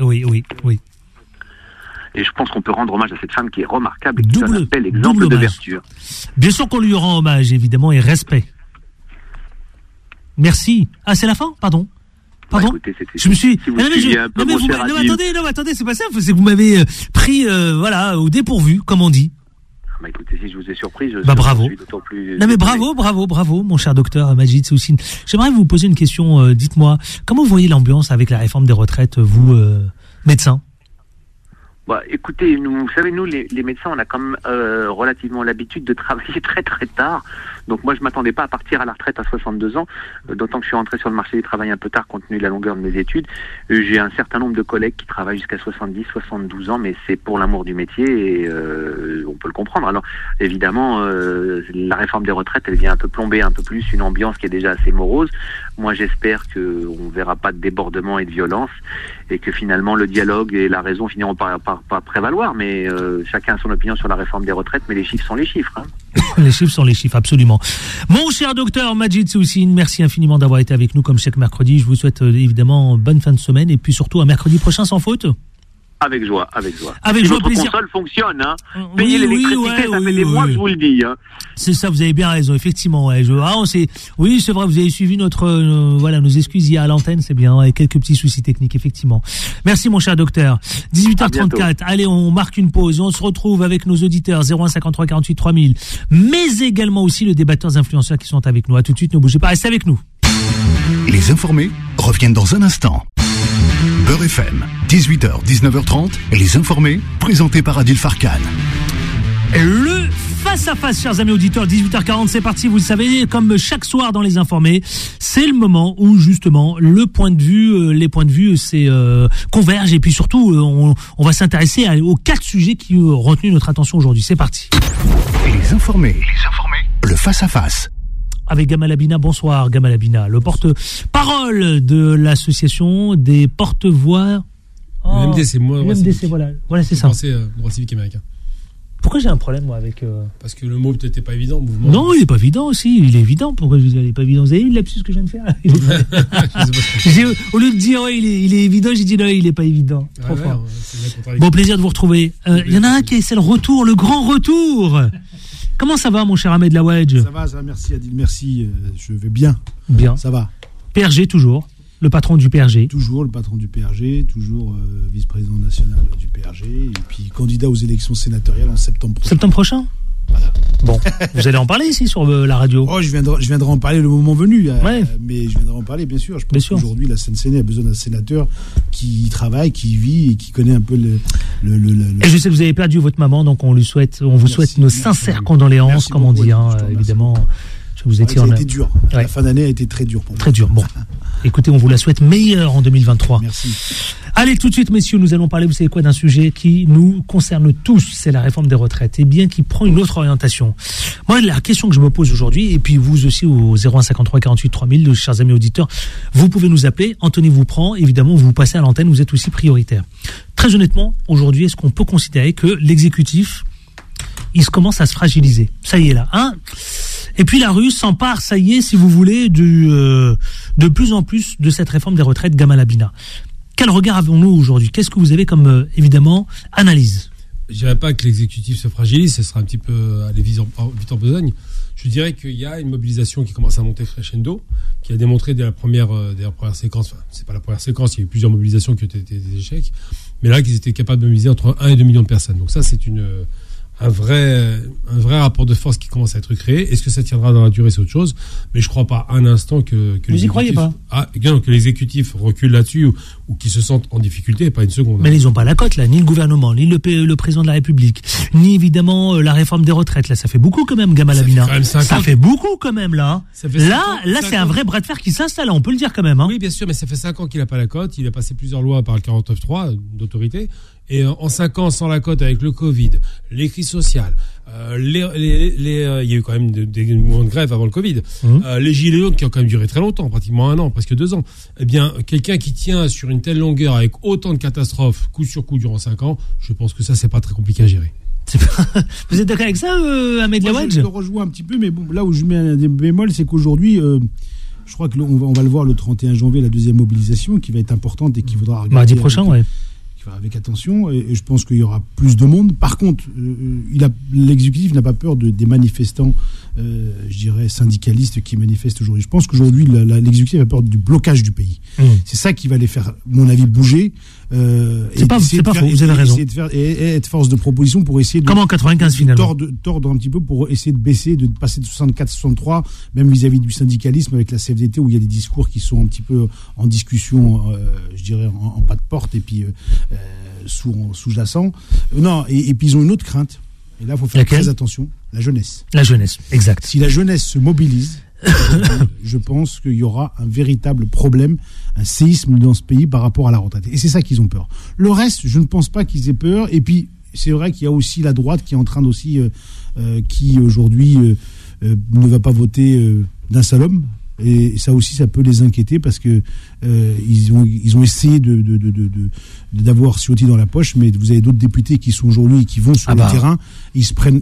Et je pense qu'on peut rendre hommage à cette femme qui est remarquable et qui donne un bel exemple de vertu. Bien sûr qu'on lui rend hommage, évidemment, et respect. Merci. Ah, c'est la fin ? Pardon. Écoutez, je me suis... attendez, c'est pas ça. C'est que vous m'avez pris, au dépourvu, comme on dit. Écoutez, si je vous ai surpris, bravo. suis d'autant plus... Non mais bravo, mon cher docteur Majid Soussine. J'aimerais vous poser une question, dites-moi, comment vous voyez l'ambiance avec la réforme des retraites, vous, médecin ? Écoutez, vous savez, nous, les médecins, on a quand même relativement l'habitude de travailler très très tard. Donc moi, je m'attendais pas à partir à la retraite à 62 ans, d'autant que je suis rentré sur le marché du travail un peu tard compte tenu de la longueur de mes études. J'ai un certain nombre de collègues qui travaillent jusqu'à 70, 72 ans, mais c'est pour l'amour du métier et on peut le comprendre. Alors évidemment, la réforme des retraites, elle vient un peu plomber un peu plus une ambiance qui est déjà assez morose. Moi, j'espère qu'on verra pas de débordement et de violence et que finalement le dialogue et la raison finiront par prévaloir, mais chacun a son opinion sur la réforme des retraites, mais les chiffres sont les chiffres. Hein. Les chiffres sont les chiffres, absolument. Mon cher docteur Majid Soussine, merci infiniment d'avoir été avec nous comme chaque mercredi. Je vous souhaite évidemment bonne fin de semaine et puis surtout un mercredi prochain sans faute. Avec joie. Avec si joie, votre plaisir. Console fonctionne, hein. Payer l'électricité, ça fait des mois que je vous le dis. Hein. C'est ça, vous avez bien raison, effectivement. Ouais. C'est vrai, vous avez suivi nos excuses hier à l'antenne, c'est bien, avec quelques petits soucis techniques, effectivement. Merci, mon cher docteur. 18h34, allez, on marque une pause. On se retrouve avec nos auditeurs 01 53 48 3000, mais également aussi les débatteurs influenceurs qui sont avec nous. À tout de suite, ne bougez pas, restez avec nous. Les informés reviennent dans un instant. Beurre FM, 18h, 19h30, les informés, présentés par Adil Farkan. Le face-à-face, chers amis auditeurs, 18h40, c'est parti, vous le savez, comme chaque soir dans les informés, c'est le moment où justement les points de vue convergent et puis surtout on va s'intéresser aux 4 sujets qui ont retenu notre attention aujourd'hui. C'est parti. Les informés, le face-à-face. Avec Gamal Abina, bonsoir Gamal Abina, le porte-parole de l'association des porte-voix. Le MDC, moi. Le MDC, voilà c'est ça. Droit civique américain. Pourquoi j'ai un problème moi avec Parce que le mot peut-être pas évident, mouvement. Non, il est pas évident aussi, il est évident. Pourquoi il est pas évident? Vous avez vu le lapsus que je viens de faire? Au lieu de dire il est évident, j'ai dit non, il est pas évident. Trop fort. Bon, plaisir de vous retrouver. Il y en a un qui est, c'est le grand retour. Comment ça va, mon cher Ahmed Laouedj? Ça va, merci Adil, merci. Je vais bien. Bien. Ça va. PRG toujours, le patron du PRG. Toujours le patron du PRG, toujours vice-président national du PRG, et puis candidat aux élections sénatoriales en septembre prochain. Septembre prochain? Voilà. Bon, vous allez en parler ici sur la radio. Je viendrai en parler le moment venu. Mais je viendrai en parler, bien sûr. Je pense qu'aujourd'hui, la Seine-Saint-Denis a besoin d'un sénateur qui travaille, qui vit et qui connaît un peu le... Et je sais que vous avez perdu votre maman, donc on vous souhaite nos sincères condoléances, comme on dit, évidemment. Vous étiez ça a été dur. Ouais. La fin d'année a été très dure pour moi. Très dur. Bon, écoutez, on vous la souhaite meilleure en 2023. Merci. Allez, tout de suite, messieurs, nous allons parler, vous savez quoi, d'un sujet qui nous concerne tous, c'est la réforme des retraites, et bien qui prend une autre orientation. Moi, la question que je me pose aujourd'hui, et puis vous aussi au 0153 48 3000, chers amis auditeurs, vous pouvez nous appeler, Anthony vous prend, évidemment, vous passez à l'antenne, vous êtes aussi prioritaire. Très honnêtement, aujourd'hui, est-ce qu'on peut considérer que l'exécutif, il commence à se fragiliser? Ça y est là, hein? Et puis la rue s'empare, ça y est, si vous voulez, de plus en plus de cette réforme des retraites Gamal Abina. Quel regard avons-nous aujourd'hui? Qu'est-ce que vous avez comme, évidemment, analyse? Je dirais pas que l'exécutif se fragilise, ce sera un petit peu aller vite en besogne. Je dirais qu'il y a une mobilisation qui commence à monter crescendo, qui a démontré dès la première séquence, enfin, c'est pas la première séquence, il y a eu plusieurs mobilisations qui ont été des échecs, mais là, qu'ils étaient capables de mobiliser entre 1 et 2 millions de personnes. Donc ça, c'est un vrai rapport de force qui commence à être créé. Est-ce que ça tiendra dans la durée, c'est autre chose, mais je crois pas un instant que vous y croyez pas? Que l'exécutif recule là-dessus ou qu'ils se sentent en difficulté, pas une seconde. Mais ils n'ont pas la cote là, ni le gouvernement, ni le président de la République, ni évidemment la réforme des retraites. Là, ça fait beaucoup quand même, Gamal Abina. Ça fait beaucoup quand même là. Là, c'est un vrai bras de fer qui s'installe, on peut le dire quand même. Hein. Oui, bien sûr, mais ça fait 5 ans qu'il n'a pas la cote. Il a passé plusieurs lois par le 49.3 d'autorité. Et en 5 ans, sans la cote, avec le Covid, les crises sociales, il y a eu quand même des mouvements de grève avant le Covid, les gilets jaunes qui ont quand même duré très longtemps, pratiquement 1 an, presque 2 ans. Eh bien, quelqu'un qui tient sur une telle longueur avec autant de catastrophes, coup sur coup, durant 5 ans, je pense que ça, c'est pas très compliqué à gérer. Vous êtes d'accord avec ça, Ahmed Laouadj? Je le rejoins un petit peu, mais bon, là où je mets un bémol, c'est qu'aujourd'hui, je crois qu'on va le voir le 31 janvier, la deuxième mobilisation, qui va être importante et qui voudra regarder... Mardi prochain, ouais. Avec attention, et je pense qu'il y aura plus de monde. Par contre, l'exécutif n'a pas peur des manifestants, je dirais, syndicalistes qui manifestent aujourd'hui. Je pense qu'aujourd'hui, l'exécutif a peur du blocage du pays. C'est ça qui va les faire, à mon avis, bouger. C'est pas faux, vous avez raison. Et être force de proposition pour essayer de... Comme en 95, finalement. Tordre un petit peu pour essayer de baisser, de passer de 64 à 63, même vis-à-vis du syndicalisme avec la CFDT, où il y a des discours qui sont un petit peu en discussion, je dirais, en pas de porte, et puis... sous-jacent. Non, et puis ils ont une autre crainte. Et là, il faut faire très attention. La jeunesse. La jeunesse, exact. Si la jeunesse se mobilise, je pense qu'il y aura un véritable problème, un séisme dans ce pays par rapport à la retraite. Et c'est ça qu'ils ont peur. Le reste, je ne pense pas qu'ils aient peur. Et puis, c'est vrai qu'il y a aussi la droite qui est en train aussi, qui aujourd'hui ne va pas voter d'un seul homme. Et ça aussi, ça peut les inquiéter parce que ils ont essayé d'avoir Ciotti dans la poche, mais vous avez d'autres députés qui sont aujourd'hui et qui vont sur le terrain, ils se prennent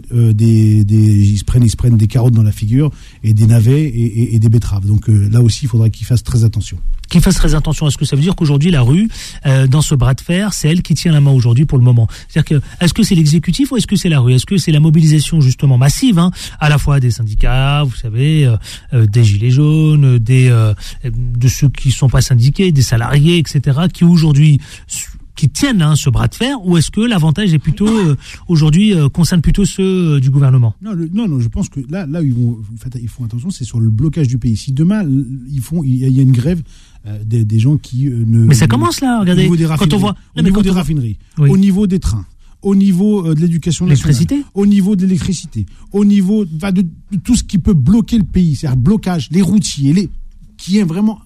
ils prennent des carottes dans la figure et des navets et des betteraves. Donc là aussi, il faudra qu'ils fassent très attention. Qu'ils fassent très attention. Est-ce que ça veut dire qu'aujourd'hui la rue, dans ce bras de fer, c'est elle qui tient la main aujourd'hui pour le moment? C'est-à-dire que est-ce que c'est l'exécutif ou est-ce que c'est la rue? Est-ce que c'est la mobilisation justement massive, hein, à la fois des syndicats, vous savez, des gilets jaunes, de ceux qui sont pas syndiqués, des salariés, etc., qui aujourd'hui qui tiennent ce bras de fer, ou est-ce que l'avantage est plutôt aujourd'hui concerne plutôt ceux du gouvernement? Non, je pense que là ils font attention, c'est sur le blocage du pays. Si demain il y a une grève des gens qui ne... Mais ça commence là, regardez, quand on voit... Au niveau des raffineries, oui. Au niveau des trains, au niveau de l'éducation nationale, au niveau de l'électricité, au niveau de tout ce qui peut bloquer le pays, c'est-à-dire blocage, les routiers, qui est vraiment...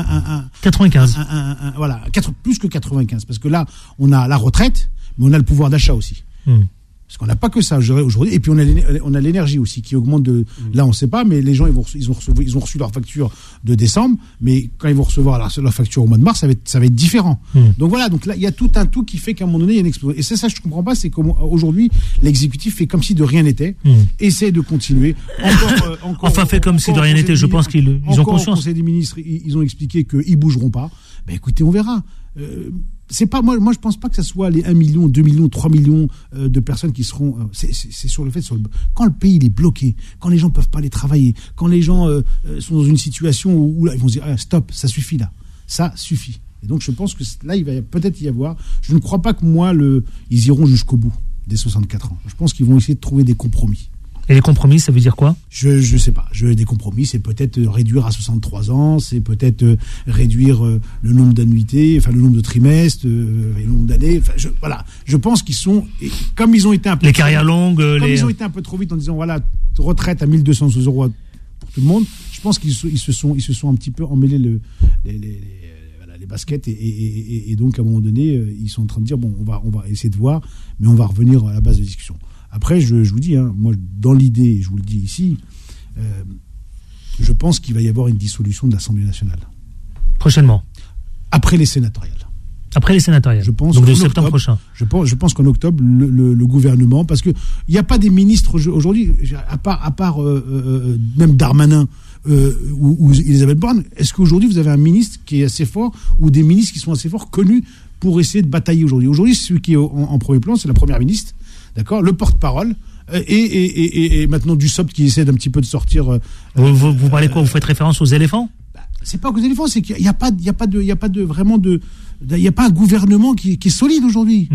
95. Voilà, plus que 95, parce que là, on a la retraite, mais on a le pouvoir d'achat aussi. Parce qu'on n'a pas que ça aujourd'hui. Et puis on a l'énergie aussi qui augmente là, on ne sait pas, mais les gens ils ont reçu leur facture de décembre, mais quand ils vont recevoir leur facture au mois de mars, ça va être différent. Donc voilà, donc là il y a tout un tout qui fait qu'à un moment donné il y a une explosion. Et c'est ça que je ne comprends pas, c'est qu'aujourd'hui l'exécutif fait comme si de rien n'était, essaie de continuer. Fait comme si de rien n'était. Je pense qu'ils ont conscience. Au Conseil des ministres, ils ont expliqué qu'ils bougeront pas. Ben écoutez, on verra. C'est pas moi je pense pas que ça soit les 1 million, 2 millions, 3 millions de personnes qui seront c'est sur le fait quand le pays il est bloqué, quand les gens peuvent pas aller travailler, quand les gens sont dans une situation où là ils vont se dire stop, ça suffit là. Ça suffit. Et donc je pense que là il va peut-être y avoir, je ne crois pas que ils iront jusqu'au bout des 64 ans. Je pense qu'ils vont essayer de trouver des compromis. Et les compromis, ça veut dire quoi ? Je sais pas. Des compromis, c'est peut-être réduire à 63 ans, c'est peut-être réduire le nombre d'annuités, enfin le nombre de trimestres, le nombre d'années. Enfin, voilà. Je pense qu'ils sont, comme ils ont été un peu... Les carrières longues... Ils ont été un peu trop vite en disant, voilà, retraite à 1 200 € pour tout le monde, je pense qu'ils se sont un petit peu emmêlés les baskets et donc à un moment donné, ils sont en train de dire, bon, on va essayer de voir, mais on va revenir à la base de discussion. Après, je vous dis, moi, dans l'idée, je vous le dis ici, je pense qu'il va y avoir une dissolution de l'Assemblée nationale. Prochainement. Après les sénatoriales. Après les sénatoriales. Je pense donc de septembre prochain. Je pense qu'en octobre, le gouvernement, parce que il n'y a pas des ministres aujourd'hui, à part même Darmanin ou Elisabeth Borne. Est-ce qu'aujourd'hui vous avez un ministre qui est assez fort ou des ministres qui sont assez forts connus pour essayer de batailler aujourd'hui ? Aujourd'hui, celui qui est en premier plan, c'est la première ministre. D'accord, le porte-parole et maintenant Dussopt qui essaie d'un petit peu de sortir. Vous parlez quoi ? Vous faites référence aux éléphants ? C'est pas aux éléphants, c'est qu'il y a pas un gouvernement qui est solide aujourd'hui.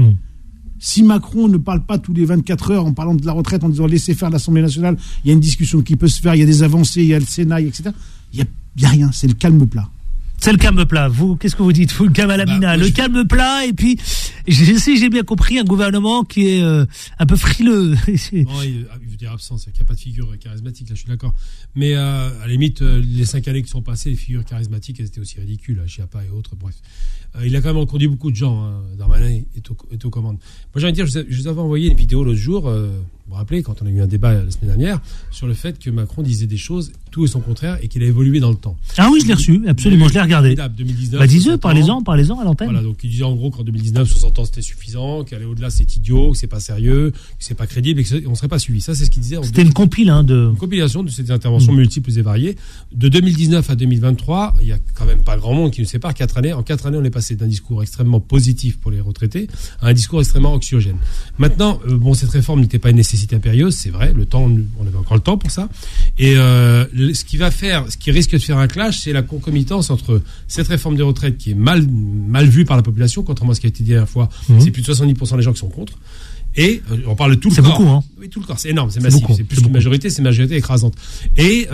Si Macron ne parle pas tous les 24 heures en parlant de la retraite, en disant laissez faire l'Assemblée nationale, il y a une discussion qui peut se faire, il y a des avancées, il y a le Sénat, etc. Il y a rien, c'est le calme plat. C'est le calme plat. Vous, qu'est-ce que vous dites ? Vous, le Kamalamina, le calme plat, et puis, j'ai bien compris, un gouvernement qui est un peu frileux. Non, il veut dire absence, il n'y a pas de figure charismatique, là, je suis d'accord. Mais à la limite, les 5 années qui sont passées, les figures charismatiques, elles étaient aussi ridicules, Chiappa et autres, bref. Il a quand même reconduit beaucoup de gens, Darmanin est aux commandes. Moi, j'ai envie de dire, je vous avais envoyé une vidéo l'autre jour, vous vous rappelez, quand on a eu un débat la semaine dernière, sur le fait que Macron disait des choses, tout et son contraire, et qu'il a évolué dans le temps. Ah oui, je l'ai reçu, absolument, je l'ai regardé. 2019, dis-le, parlez-en à l'antenne. Voilà, donc il disait en gros qu'en 2019, 60 ans c'était suffisant, qu'aller au-delà c'est idiot, que c'est pas sérieux, que c'est pas crédible, et qu'on serait pas suivi. Ça, c'est ce qu'il disait. C'était une compilation de ces interventions multiples et variées. De 2019 à 2023, il y a quand même pas grand monde qui nous sépare. 4 années. En 4 années, on est passé d'un discours extrêmement positif pour les retraités à un discours extrêmement anxiogène. Maintenant, cette réforme n'était pas une nécessité impérieuse, c'est vrai. On avait encore le temps pour ça. Et ce qui risque de faire un clash, c'est la concomitance entre cette réforme des retraites qui est mal vue par la population, contrairement à ce qui a été dit la dernière fois. C'est plus de 70% des gens qui sont contre. Et on parle de tout le corps. C'est beaucoup, hein. Oui, tout le corps, c'est énorme, c'est massif, c'est plus qu'une majorité, c'est une majorité écrasante. Et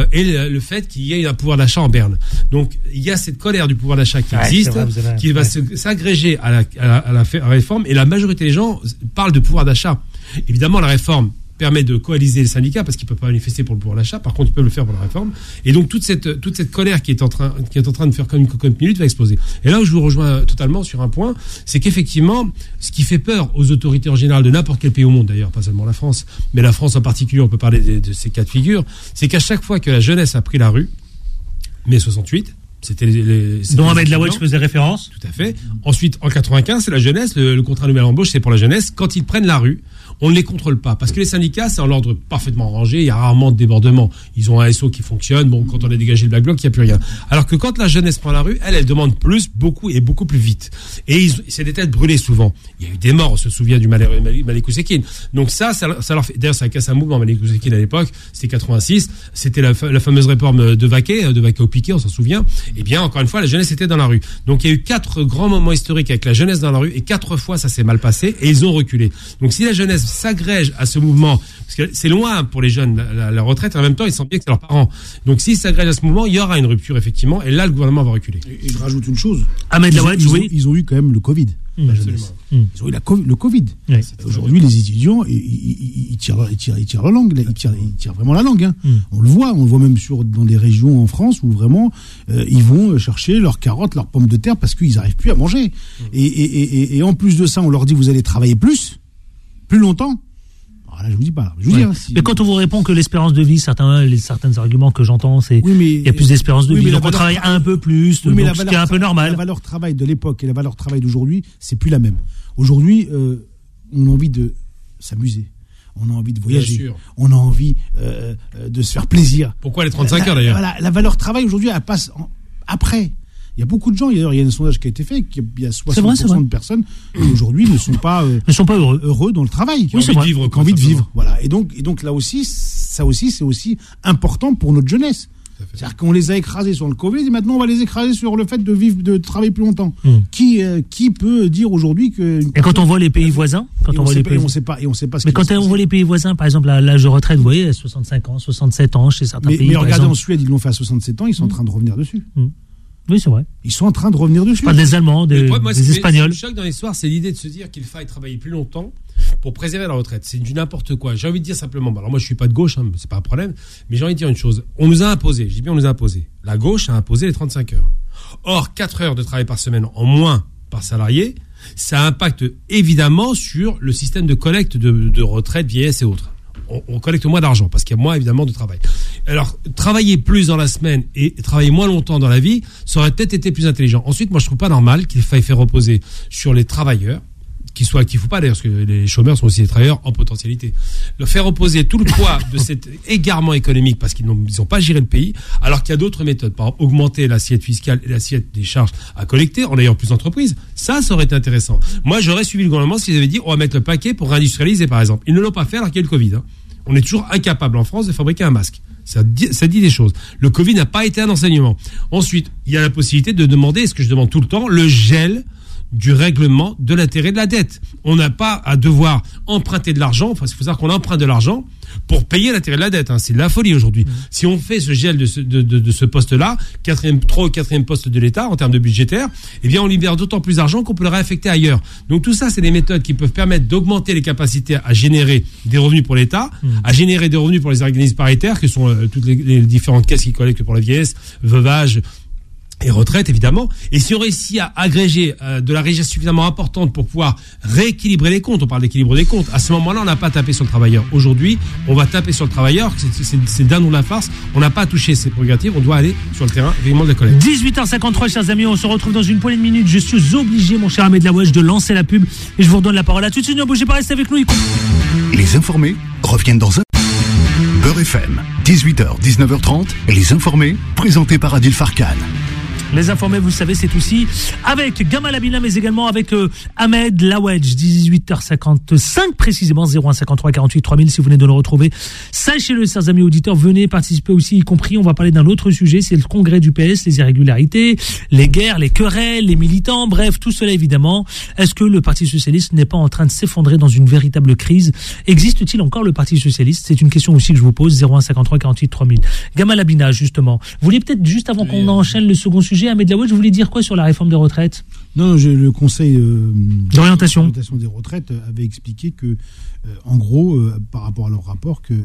le fait qu'il y ait un pouvoir d'achat en berne. Donc il y a cette colère du pouvoir d'achat qui existe, qui va s'agréger à la réforme, et la majorité des gens parlent de pouvoir d'achat. Évidemment, la réforme permet de coaliser les syndicats parce qu'ils ne peuvent pas manifester pour le pouvoir d'achat. Par contre, ils peuvent le faire pour la réforme. Et donc, toute cette colère qui est en train de faire comme une cocotte minute va exploser. Et là où je vous rejoins totalement sur un point, c'est qu'effectivement, ce qui fait peur aux autorités en général de n'importe quel pays au monde, d'ailleurs, pas seulement la France, mais la France en particulier, on peut parler de ces cas de figure, c'est qu'à chaque fois que la jeunesse a pris la rue, mai 68, c'était dont Ahmed Laouedj faisait référence. Tout à fait. Ensuite, en 95, c'est la jeunesse, le contrat nouvelle embauche, c'est pour la jeunesse. Quand ils prennent la rue, on ne les contrôle pas. Parce que les syndicats, c'est en ordre parfaitement rangé, il y a rarement de débordement. Ils ont un SO qui fonctionne, quand on a dégagé le Black Bloc, il n'y a plus rien. Alors que quand la jeunesse prend la rue, elle demande beaucoup plus vite. Et c'est des têtes brûlées souvent. Il y a eu des morts, on se souvient du Malik Oussekine. Donc ça leur fait, d'ailleurs, ça casse un mouvement, Malik Oussekine à l'époque, c'était 86, c'était la fameuse réforme de Vaquet au Piquet, on s'en souvient. Eh bien, encore une fois, la jeunesse était dans la rue. Donc il y a eu 4 grands moments historiques avec la jeunesse dans la rue, et 4 fois ça s'est mal passé, et ils ont reculé. Donc si la jeunesse s'agrège à ce mouvement, parce que c'est loin pour les jeunes la retraite, et en même temps ils sentent bien que c'est leurs parents. Donc s'ils s'agrègent à ce mouvement, il y aura une rupture effectivement, et là le gouvernement va reculer. Et je rajoute une chose. Ahmed Laouedj, ils ont eu quand même le Covid. Absolument. Ils ont eu le Covid. Oui. Aujourd'hui, les étudiants, ils tirent la langue. Ils tirent vraiment la langue. Hein. On le voit même dans des régions en France où vraiment ils vont chercher leurs carottes, leurs pommes de terre parce qu'ils n'arrivent plus à manger. Et en plus de ça, on leur dit vous allez travailler plus longtemps. Alors là, je vous dis pas. Mais quand on vous répond que l'espérance de vie, certains arguments que j'entends, c'est il y a plus d'espérance de vie, donc on travaille un peu plus, ce qui est un peu normal. La valeur travail de l'époque et la valeur travail d'aujourd'hui, c'est plus la même. Aujourd'hui, on a envie de s'amuser. On a envie de voyager. On a envie de se faire plaisir. Pourquoi les 35 heures d'ailleurs ? La valeur travail aujourd'hui, elle passe après. Il y a beaucoup de gens, d'ailleurs, il y a un sondage qui a été fait, qu'il y a 60% de personnes qui aujourd'hui ne sont pas heureux dans le travail, qui ont envie de vivre. Voilà. Et donc là aussi, c'est aussi important pour notre jeunesse. C'est-à-dire qu'on les a écrasés sur le Covid et maintenant on va les écraser sur le fait de travailler plus longtemps. Qui peut dire aujourd'hui que... Et quand on voit les pays voisins, on sait pas mais quand on voit les pays voisins, par exemple, l'âge de retraite, vous voyez, 65 ans, 67 ans chez certains pays. Mais regardez, en Suède, ils l'ont fait à 67 ans, ils sont en train de revenir dessus. Oui, c'est vrai. Ils sont en train de revenir dessus. Pas des Allemands, des Espagnols. Le choc dans l'histoire, c'est l'idée de se dire qu'il faille travailler plus longtemps pour préserver la retraite. C'est du n'importe quoi. J'ai envie de dire simplement, alors moi je suis pas de gauche, c'est pas un problème, mais j'ai envie de dire une chose. On nous a imposé, je dis bien on nous a imposé. La gauche a imposé les 35 heures. Or, 4 heures de travail par semaine en moins par salarié, ça impacte évidemment sur le système de collecte de retraite, vieillesse et autres. On collecte moins d'argent parce qu'il y a moins évidemment de travail. Alors, travailler plus dans la semaine et travailler moins longtemps dans la vie, ça aurait peut-être été plus intelligent. Ensuite, moi je trouve pas normal qu'il faille faire reposer sur les travailleurs, qu'ils soient actifs ou pas d'ailleurs, parce que les chômeurs sont aussi des travailleurs en potentialité. Leur faire reposer tout le poids de cet égarement économique parce qu'ils n'ont pas géré le pays, alors qu'il y a d'autres méthodes. Par exemple, augmenter l'assiette fiscale et l'assiette des charges à collecter en ayant plus d'entreprises. Ça aurait été intéressant. Moi, j'aurais suivi le gouvernement s'ils avaient dit on va mettre le paquet pour réindustrialiser, par exemple. Ils ne l'ont pas fait alors qu'il y a eu le Covid. On est toujours incapable en France de fabriquer un masque. Ça dit des choses. Le Covid n'a pas été un enseignement. Ensuite, il y a la possibilité de demander, ce que je demande tout le temps, le gel du règlement de l'intérêt de la dette. On n'a pas à devoir emprunter de l'argent. Enfin, il faut savoir qu'on emprunte de l'argent pour payer l'intérêt de la dette. C'est de la folie aujourd'hui. Si on fait ce gel de ce poste-là, quatrième poste de l'État en termes de budgétaire, eh bien, on libère d'autant plus d'argent qu'on peut le réaffecter ailleurs. Donc tout ça, c'est des méthodes qui peuvent permettre d'augmenter les capacités à générer des revenus pour l'État, à générer des revenus pour les organismes paritaires, que sont toutes les différentes caisses qui collectent pour la vieillesse, veuvage, et retraite, évidemment. Et si on réussit à agréger de la richesse suffisamment importante pour pouvoir rééquilibrer les comptes, on parle d'équilibre des comptes, à ce moment-là, on n'a pas tapé sur le travailleur. Aujourd'hui, on va taper sur le travailleur, c'est d'un nom de la farce, on n'a pas touché ses prérogatives, on doit aller sur le terrain, évidemment, de la collecte. 18h53, chers amis, on se retrouve dans une poignée de minutes. Je suis obligé, mon cher Ahmed Laouedj, de lancer la pub et je vous redonne la parole. À tout de suite, ne bougez pas, restez avec nous. Les informés reviennent dans un... Beurre FM, 18h, 19h30, les informés, présentés par Adil Farkan. Les informés, vous le savez, c'est aussi avec Gamal Abina, mais également avec Ahmed Laouedj. 18h55 précisément, 0153 48 3000 si vous venez de le retrouver. Sachez-le, chers amis auditeurs, venez participer aussi, y compris, on va parler d'un autre sujet, c'est le congrès du PS, les irrégularités, les guerres, les querelles, les militants, bref, tout cela évidemment. Est-ce que le Parti Socialiste n'est pas en train de s'effondrer dans une véritable crise? Existe-t-il encore le Parti Socialiste? C'est une question aussi que je vous pose, 0153 48 3000. Gamal Abina, justement. Vous vouliez peut-être, juste avant qu'on enchaîne le second sujet, Ahmed Laouedj, je voulais dire quoi sur la réforme des retraites? Non, le Conseil d'orientation des retraites avait expliqué que, en gros, par rapport à leur rapport, que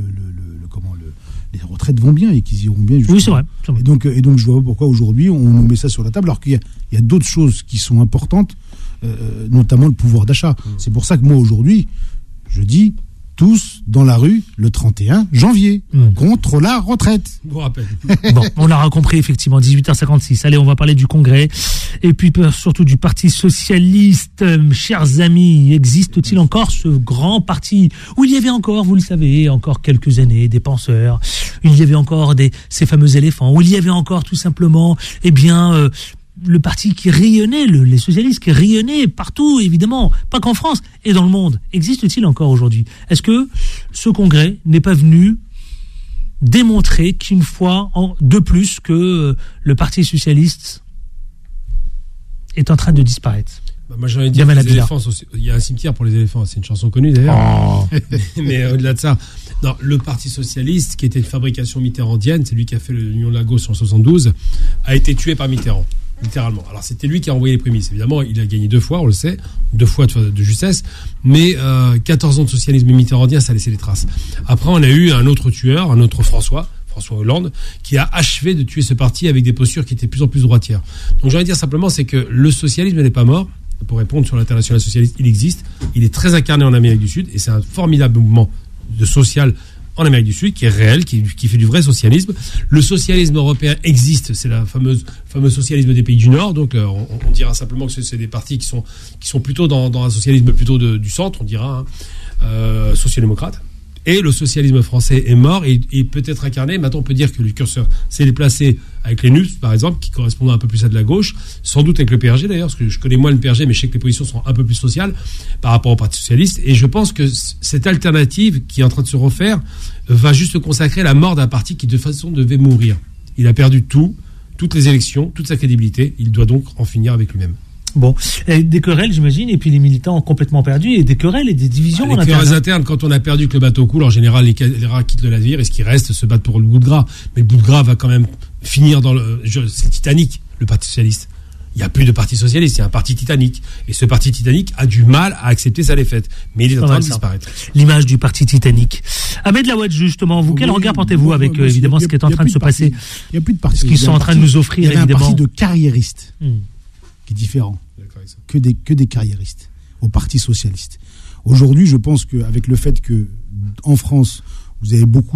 les retraites vont bien et qu'ils iront bien. Justement. Oui, c'est vrai. Et donc, je vois pas pourquoi aujourd'hui on nous met ça sur la table, alors qu'il y a d'autres choses qui sont importantes, notamment le pouvoir d'achat. C'est pour ça que moi aujourd'hui, je dis tous dans la rue le 31 janvier contre la retraite. Je vous rappelle. Bon, on l'aura compris effectivement, 18h56. Allez, on va parler du Congrès et puis surtout du Parti Socialiste. Chers amis, existe-t-il encore ce grand parti où il y avait encore, vous le savez, encore quelques années, des penseurs, il y avait encore ces fameux éléphants, où il y avait encore tout simplement, le parti qui rayonnait, les socialistes qui rayonnaient partout, évidemment, pas qu'en France, et dans le monde. Existe-t-il encore aujourd'hui? Est-ce que ce congrès n'est pas venu démontrer qu'une fois de plus que le Parti socialiste est en train de disparaître? Moi, j'ai envie de dire que les éléphants, il y a un cimetière pour les éléphants, c'est une chanson connue d'ailleurs. Oh. Mais au-delà de ça, non, le Parti socialiste, qui était une fabrication mitterrandienne, c'est lui qui a fait l'Union de la gauche en 72, a été tué par Mitterrand. Littéralement. Alors c'était lui qui a envoyé les prémices. Évidemment, il a gagné 2 fois, on le sait, 2 fois de justesse, mais 14 ans de socialisme mitterrandien, ça a laissé des traces. Après, on a eu un autre tueur, un autre François Hollande, qui a achevé de tuer ce parti avec des postures qui étaient de plus en plus droitières. Donc j'ai envie de dire simplement, c'est que le socialisme n'est pas mort. Pour répondre sur l'international socialiste, il existe, il est très incarné en Amérique du Sud, et c'est un formidable mouvement de social en Amérique du Sud, qui est réel, qui fait du vrai socialisme. Le socialisme européen existe, c'est le fameux socialisme des pays du Nord, donc on dira simplement que c'est des partis qui sont plutôt dans un socialisme plutôt du centre, on dira, social-démocrate. Et le socialisme français est mort et il peut être incarné. Maintenant, on peut dire que le curseur s'est déplacé avec les NUPS, par exemple, qui correspondent un peu plus à de la gauche, sans doute avec le PRG d'ailleurs, parce que je connais moins le PRG, mais je sais que les positions sont un peu plus sociales par rapport au Parti socialiste. Et je pense que cette alternative qui est en train de se refaire va juste consacrer la mort d'un parti qui de toute façon devait mourir. Il a perdu toutes les élections, toute sa crédibilité. Il doit donc en finir avec lui-même. Bon, des querelles, j'imagine, et puis les militants complètement perdus, et des querelles et des divisions en interne. Les querelles internes, quand on a perdu que le bateau coule, en général, les rats quittent le navire, et ce qui reste se battent pour le bout de gras. Mais le bout de gras va quand même finir dans c'est Titanic, le Parti socialiste. Il n'y a plus de Parti socialiste, il y a un parti Titanic. Et ce parti Titanic a du mal à accepter sa défaite. Mais il est en train de disparaître. L'image du parti Titanic. Ahmed Lawad, justement, vous, quel regard portez-vous avec, évidemment, ce qui est en train de se passer? Il n'y a plus de parti. Ce qu'ils sont en train de nous offrir, évidemment. Il y a un parti de carriéristes. Qui est différent que des carriéristes au Parti socialiste. Aujourd'hui, je pense qu'avec le fait que en France, vous avez beaucoup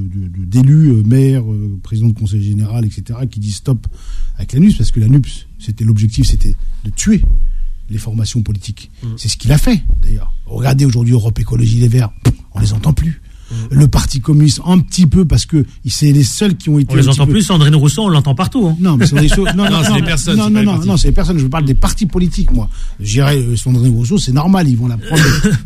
d'élus, maires, présidents de conseil général, etc., qui disent stop avec la NUPS, parce que la NUPS, l'objectif, c'était de tuer les formations politiques. C'est ce qu'il a fait, d'ailleurs. Regardez aujourd'hui Europe Écologie Les Verts, on les entend plus. Le Parti communiste, un petit peu, parce que c'est les seuls qui ont été... On les entend plus, Sandrine Rousseau, on l'entend partout. Hein. Non, mais c'est les personnes. Non, c'est les personnes. Je parle des partis politiques, moi. Je dirais, Sandrine Rousseau, c'est normal, ils vont la prendre.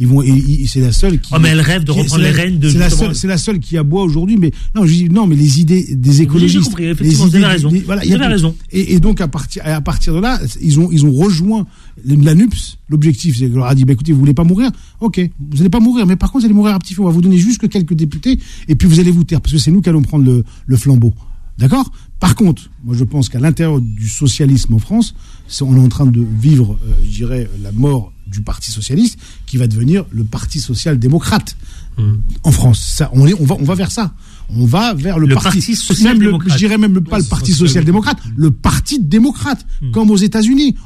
C'est la seule qui... Oh, mais elle rêve de reprendre les rênes de... C'est la seule qui aboie aujourd'hui, mais non, mais les idées des écologistes... J'ai compris, effectivement, vous avez raison. Vous avez raison. Et donc, à partir de là, ils ont rejoint la NUPS. L'objectif, c'est qu'on leur a dit, écoutez, vous voulez pas mourir? Ok, vous allez pas mourir, mais par contre, vous allez mourir à petit feu. On va vous donner juste que quelques députés, et puis vous allez vous taire, parce que c'est nous qui allons prendre le flambeau. D'accord? Par contre, moi je pense qu'à l'intérieur du socialisme en France, on est en train de vivre, je dirais, la mort du Parti socialiste, qui va devenir le Parti social-démocrate en France. Ça, on va vers ça. On va vers le parti social-démocrate. Je dirais même pas le Parti social-démocrate, le Parti démocrate, comme aux États-Unis.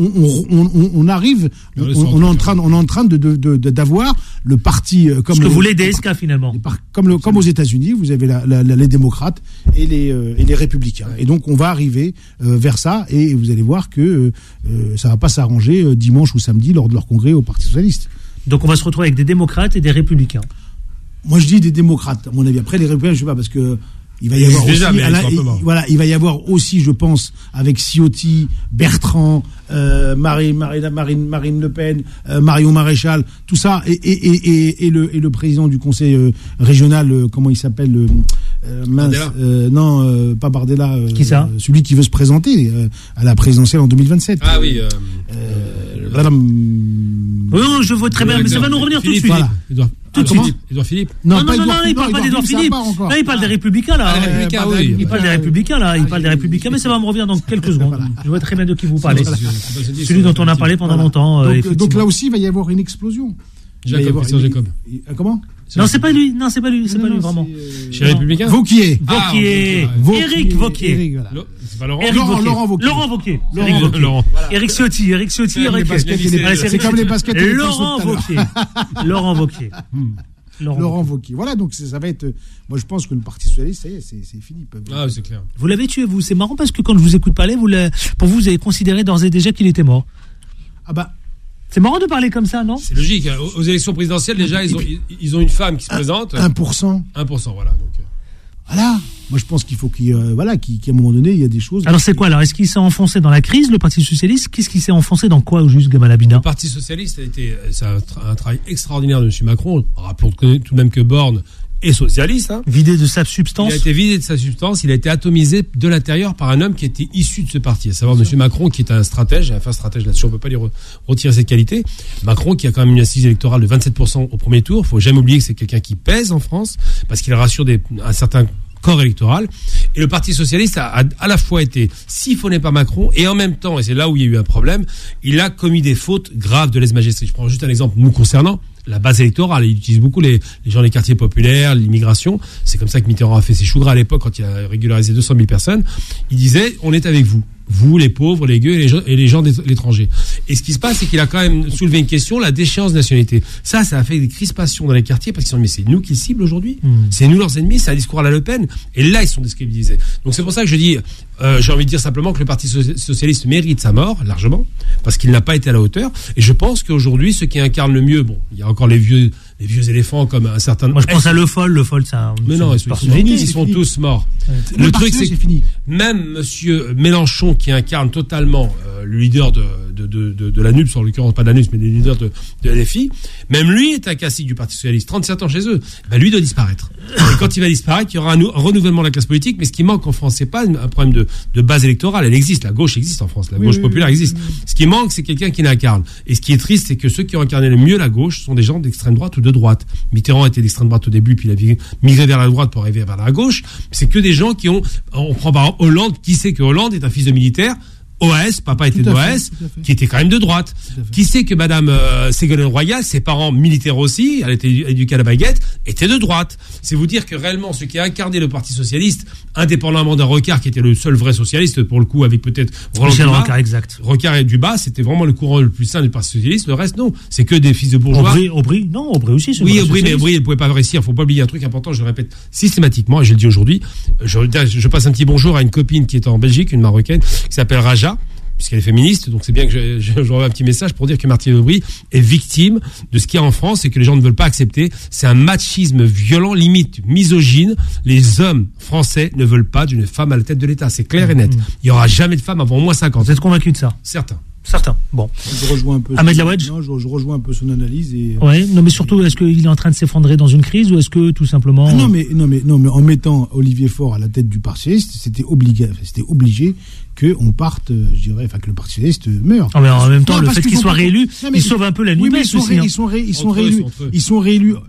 On arrive, on est en train d'avoir le parti comme ce que voulait DSK finalement. Comme aux États-Unis, vous avez les démocrates et les républicains. Et donc on va arriver vers ça, et vous allez voir que ça va pas s'arranger dimanche ou samedi lors de leur congrès au Parti socialiste. Donc on va se retrouver avec des démocrates et des républicains. Moi, je dis des démocrates, à mon avis. Après, les républicains, je sais pas, parce que il va y avoir aussi, il va y avoir aussi, je pense, avec Ciotti, Bertrand, Marine Le Pen, Marion Maréchal, tout ça, et le président du conseil régional, comment il s'appelle, pas Bardella. Qui ça? Celui qui veut se présenter à la présidentielle en 2027. Ah oui. Non, je vois très bien, mais ça va nous revenir tout de suite. Voilà. Édouard Philippe. Non, il parle pas d'Édouard Philippe. Là, il parle des Républicains, là. Il parle des Républicains, là. Il parle des Républicains, mais ça va me revenir dans quelques secondes. Je vois très bien de qui vous parlez. Celui dont on a parlé pendant longtemps. Donc là aussi, il va y avoir une explosion. Christian Jacob. Comment? Non, c'est pas lui, vraiment. Chez les Républicains? Vauquier. Éric Vauquier. C'est pas Laurent? Laurent Vauquier. Éric Ciotti. C'est comme les baskets. Laurent Vauquier. Laurent Vauquier. Voilà, donc ça va être... Moi, je pense que le Parti socialiste, ça y est, c'est fini. Ah, c'est clair. Vous l'avez tué, vous. C'est marrant parce que quand je vous écoute parler, pour vous avez considéré d'ores et déjà qu'il était mort. Ah bah... C'est marrant de parler comme ça, non? C'est logique. Aux élections présidentielles, déjà, ils ont une femme qui se présente. 1%. 1%, voilà. Donc... Voilà. Moi, je pense qu'il faut qu'à un moment donné, il y a des choses... Alors, c'est quoi, alors? Est-ce qu'il s'est enfoncé dans la crise, le Parti socialiste? Qu'est-ce qu'il s'est enfoncé dans quoi, au juste, Gamal Abina? Le Parti socialiste c'est un travail extraordinaire de M. Macron. Rappelons tout de même que Borne est socialiste. Vidé de sa substance. Il a été vidé de sa substance. Il a été atomisé de l'intérieur par un homme qui était issu de ce parti, à savoir M. Macron, qui est un stratège. Enfin, stratège là-dessus, on peut pas lui retirer cette qualité. Macron, qui a quand même une assise électorale de 27% au premier tour. Faut jamais oublier que c'est quelqu'un qui pèse en France, parce qu'il rassure un certain corps électoral. Et le Parti socialiste a à la fois été siphonné par Macron, et en même temps, et c'est là où il y a eu un problème, il a commis des fautes graves de lèse-majesté. Je prends juste un exemple nous concernant. La base électorale, il utilise beaucoup les gens des quartiers populaires, l'immigration. C'est comme ça que Mitterrand a fait ses choux gras à l'époque quand il a régularisé 200 000 personnes. Il disait, on est avec vous. Vous, les pauvres, les gueux et les gens de l'étranger. Et ce qui se passe, c'est qu'il a quand même soulevé une question, la déchéance de nationalité. Ça a fait des crispations dans les quartiers parce qu'ils sont dit, mais c'est nous qui ciblent aujourd'hui. C'est nous leurs ennemis, c'est un discours à la Le Pen. Et là, ils sont déstabilisés. Donc c'est pour ça que je dis, j'ai envie de dire simplement que le Parti socialiste mérite sa mort, largement, parce qu'il n'a pas été à la hauteur. Et je pense qu'aujourd'hui, ceux qui incarnent le mieux, bon, il y a encore les vieux éléphants comme un certain... Moi, je pense à Le Foll, ça... Mais non, ils sont tous morts. Ouais. Le truc, c'est que même monsieur Mélenchon, qui incarne totalement le leader de la NUPS, en l'occurrence pas de la NUPS, mais des leaders de LFI, même lui est un classique du Parti socialiste, 37 ans chez eux, lui doit disparaître. Et quand il va disparaître, il y aura un renouvellement de la classe politique, mais ce qui manque en France, c'est pas un problème de base électorale, elle existe, la gauche existe en France, la gauche populaire existe. Ce qui manque, c'est quelqu'un qui l'incarne. Et ce qui est triste, c'est que ceux qui ont incarné le mieux la gauche sont des gens d'extrême droite ou de droite. Mitterrand était d'extrême droite au début, puis il a migré vers la droite pour arriver vers la gauche. C'est que des gens qui ont... On prend par exemple Hollande, qui sait que Hollande est un fils de militaire, OAS, papa était d'OAS, qui était quand même de droite. Qui sait que madame Ségolène Royal, ses parents militaires aussi, elle était éduquée à la baguette, étaient de droite. C'est vous dire que réellement, ce qui a incarné le Parti socialiste, indépendamment d'un Rocard, qui était le seul vrai socialiste, pour le coup, avec peut-être Roland Rocard, exact. Rocard et Dubas, c'était vraiment le courant le plus sain du Parti socialiste. Le reste, non. C'est que des fils de bourgeois. Aubry aussi, c'est oui, Aubry, mais Aubry, il ne pouvait pas réussir. Faut pas oublier un truc important, je le répète systématiquement, et je le dis aujourd'hui. Je passe un petit bonjour à une copine qui est en Belgique, une Marocaine, qui s'appelle Raja, puisqu'elle est féministe, donc c'est bien que je renvoie un petit message pour dire que Martine Aubry est victime de ce qu'il y a en France et que les gens ne veulent pas accepter. C'est un machisme violent, limite misogyne. Les hommes français ne veulent pas d'une femme à la tête de l'État, c'est clair et net. Il n'y aura jamais de femme avant au moins 50. Vous êtes convaincu de ça? Certains. Bon. Je rejoins un peu. Ahmed Laouedj. Non, je rejoins un peu son analyse et. Ouais, non, mais surtout, est-ce qu'il est en train de s'effondrer dans une crise ou est-ce que tout simplement. Non, mais en mettant Olivier Faure à la tête du Parti socialiste, c'était obligé qu'on parte, je dirais, que le Parti socialiste meure. Ah, mais en même temps, le fait qu'il soit réélu, il sauve un peu la NUPS. Oui, mais ils sont réélus où? Ils sont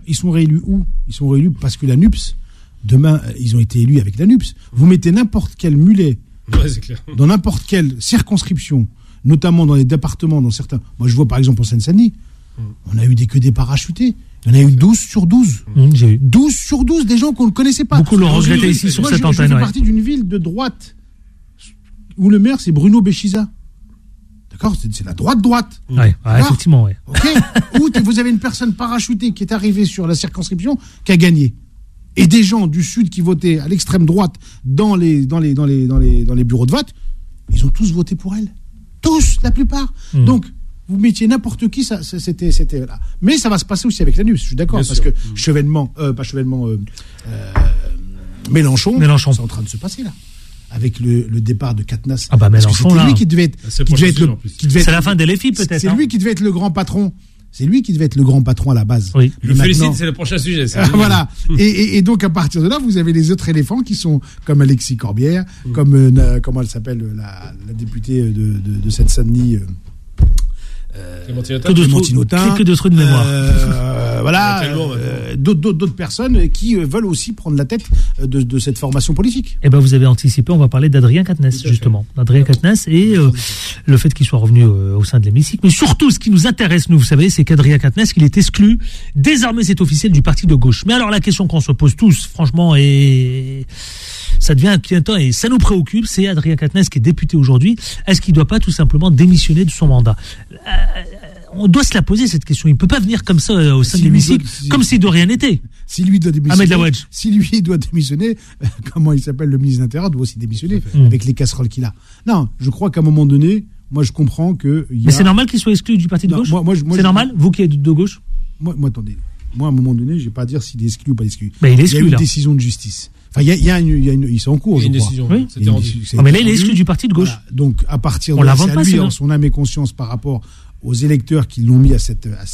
réélus parce que la NUPS, demain, ils ont été élus avec la NUPS. Vous mettez n'importe quel mulet c'est clair. Dans n'importe quelle circonscription, notamment dans les départements, dans certains. Moi, je vois par exemple en Seine-Saint-Denis, on a eu que des parachutés. Il y en a eu 12 sur 12. J'ai eu 12 sur 12 des gens qu'on ne connaissait pas. Beaucoup l'ont regretté ici sur cette antenne. Je fais partie d'une ville de droite où le maire, c'est Bruno Béchiza. D'accord, c'est la droite. Ouais, effectivement, ouais. Ok. Où vous avez une personne parachutée qui est arrivée sur la circonscription qui a gagné. Et des gens du sud qui votaient à l'extrême droite dans les bureaux de vote, ils ont tous voté pour elle. Tous, la plupart. Donc, vous mettiez n'importe qui, c'était là. Mais ça va se passer aussi avec la NUPS, je suis d'accord, parce que Mélenchon, c'est en train de se passer là. Avec le départ de Quatennens. Ah bah Mélenchon, c'était lui qui devait être. C'est la fin des LFI peut-être. C'est lui qui devait être le grand patron. C'est lui qui devait être le grand patron à la base. Oui. Je félicite, c'est le prochain sujet. Voilà. Et donc, à partir de là, vous avez les autres éléphants qui sont comme Alexis Corbière, comme, comment elle s'appelle, la députée de Seine-Saint-Denis, Clémentine Autain. Que de trucs de mémoire. Voilà. D'autres personnes qui veulent aussi prendre la tête de cette formation politique. Eh ben, vous avez anticipé, on va parler d'Adrien Quatennens, justement. D'Adrien Quatennens et le fait qu'il soit revenu au sein de l'hémicycle. Mais surtout, ce qui nous intéresse, nous, vous savez, c'est qu'Adrien Quatennens, il est exclu. Désormais, c'est officiel du parti de gauche. Mais alors, la question qu'on se pose tous, franchement, et ça devient inquiétant et ça nous préoccupe, c'est Adrien Quatennens qui est député aujourd'hui. Est-ce qu'il ne doit pas tout simplement démissionner de son mandat? On doit se la poser cette question. Il ne peut pas venir comme ça au sein de l'hémicycle, comme si de rien n'était. Si lui doit démissionner, comment il s'appelle, le ministre de l'Intérieur doit aussi démissionner avec les casseroles qu'il a. Non, je crois qu'à un moment donné, moi je comprends que. Mais c'est normal qu'il soit exclu du parti de gauche. C'est normal, vous qui êtes de gauche. Moi, attendez. Moi, à un moment donné, je ne vais pas dire s'il est exclu ou pas exclu. Mais il est exclu, y a une décision de justice. Enfin, il s'est en cours, je crois. Décision. Oui. Mais là, il est exclu du parti de gauche. Voilà. Donc, à partir de là, c'est à lui, en son âme et conscience, par rapport aux électeurs qui l'ont mis à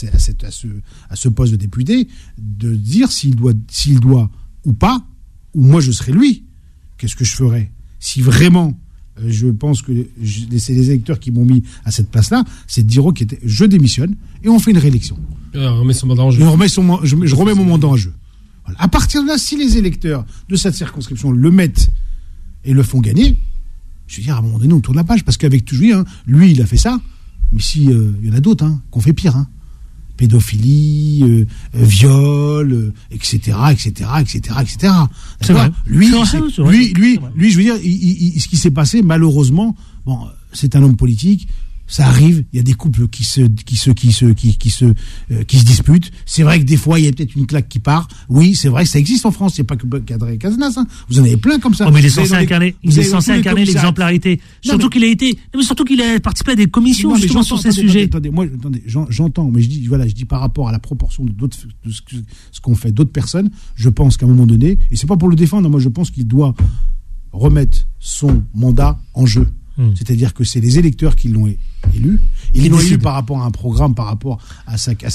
ce poste de député, de dire s'il doit ou pas, ou moi je serais lui, qu'est-ce que je ferais? Si vraiment, je pense que c'est les électeurs qui m'ont mis à cette place-là, c'est de dire, ok, je démissionne et on fait une réélection. On remet son mandat en jeu. Je remets mon mandat en jeu. Voilà. À partir de là, si les électeurs de cette circonscription le mettent et le font gagner, je veux dire, à un moment donné, on tourne la page. Parce qu'avec lui, il a fait ça. Mais si, il y en a d'autres qu'on fait pire. Pédophilie, viol, etc. C'est vrai. Lui, je veux dire, ce qui s'est passé, malheureusement, bon, c'est un homme politique. Ça arrive, il y a des couples qui se disputent. C'est vrai que des fois, il y a peut-être une claque qui part. Oui, c'est vrai que ça existe en France. Il n'y a pas qu'Adrien Quatennens, hein. Vous en avez plein comme ça. Oh, mais il est censé incarner l'exemplarité. Surtout qu'il a participé à des commissions, justement, sur ces sujets. Attendez, j'entends, mais je dis par rapport à la proportion de ce qu'ont fait d'autres personnes, je pense qu'à un moment donné, et c'est pas pour le défendre, moi je pense qu'il doit remettre son mandat en jeu. C'est-à-dire que c'est les électeurs qui l'ont élu. Ils l'ont élu par rapport à un programme, par rapport à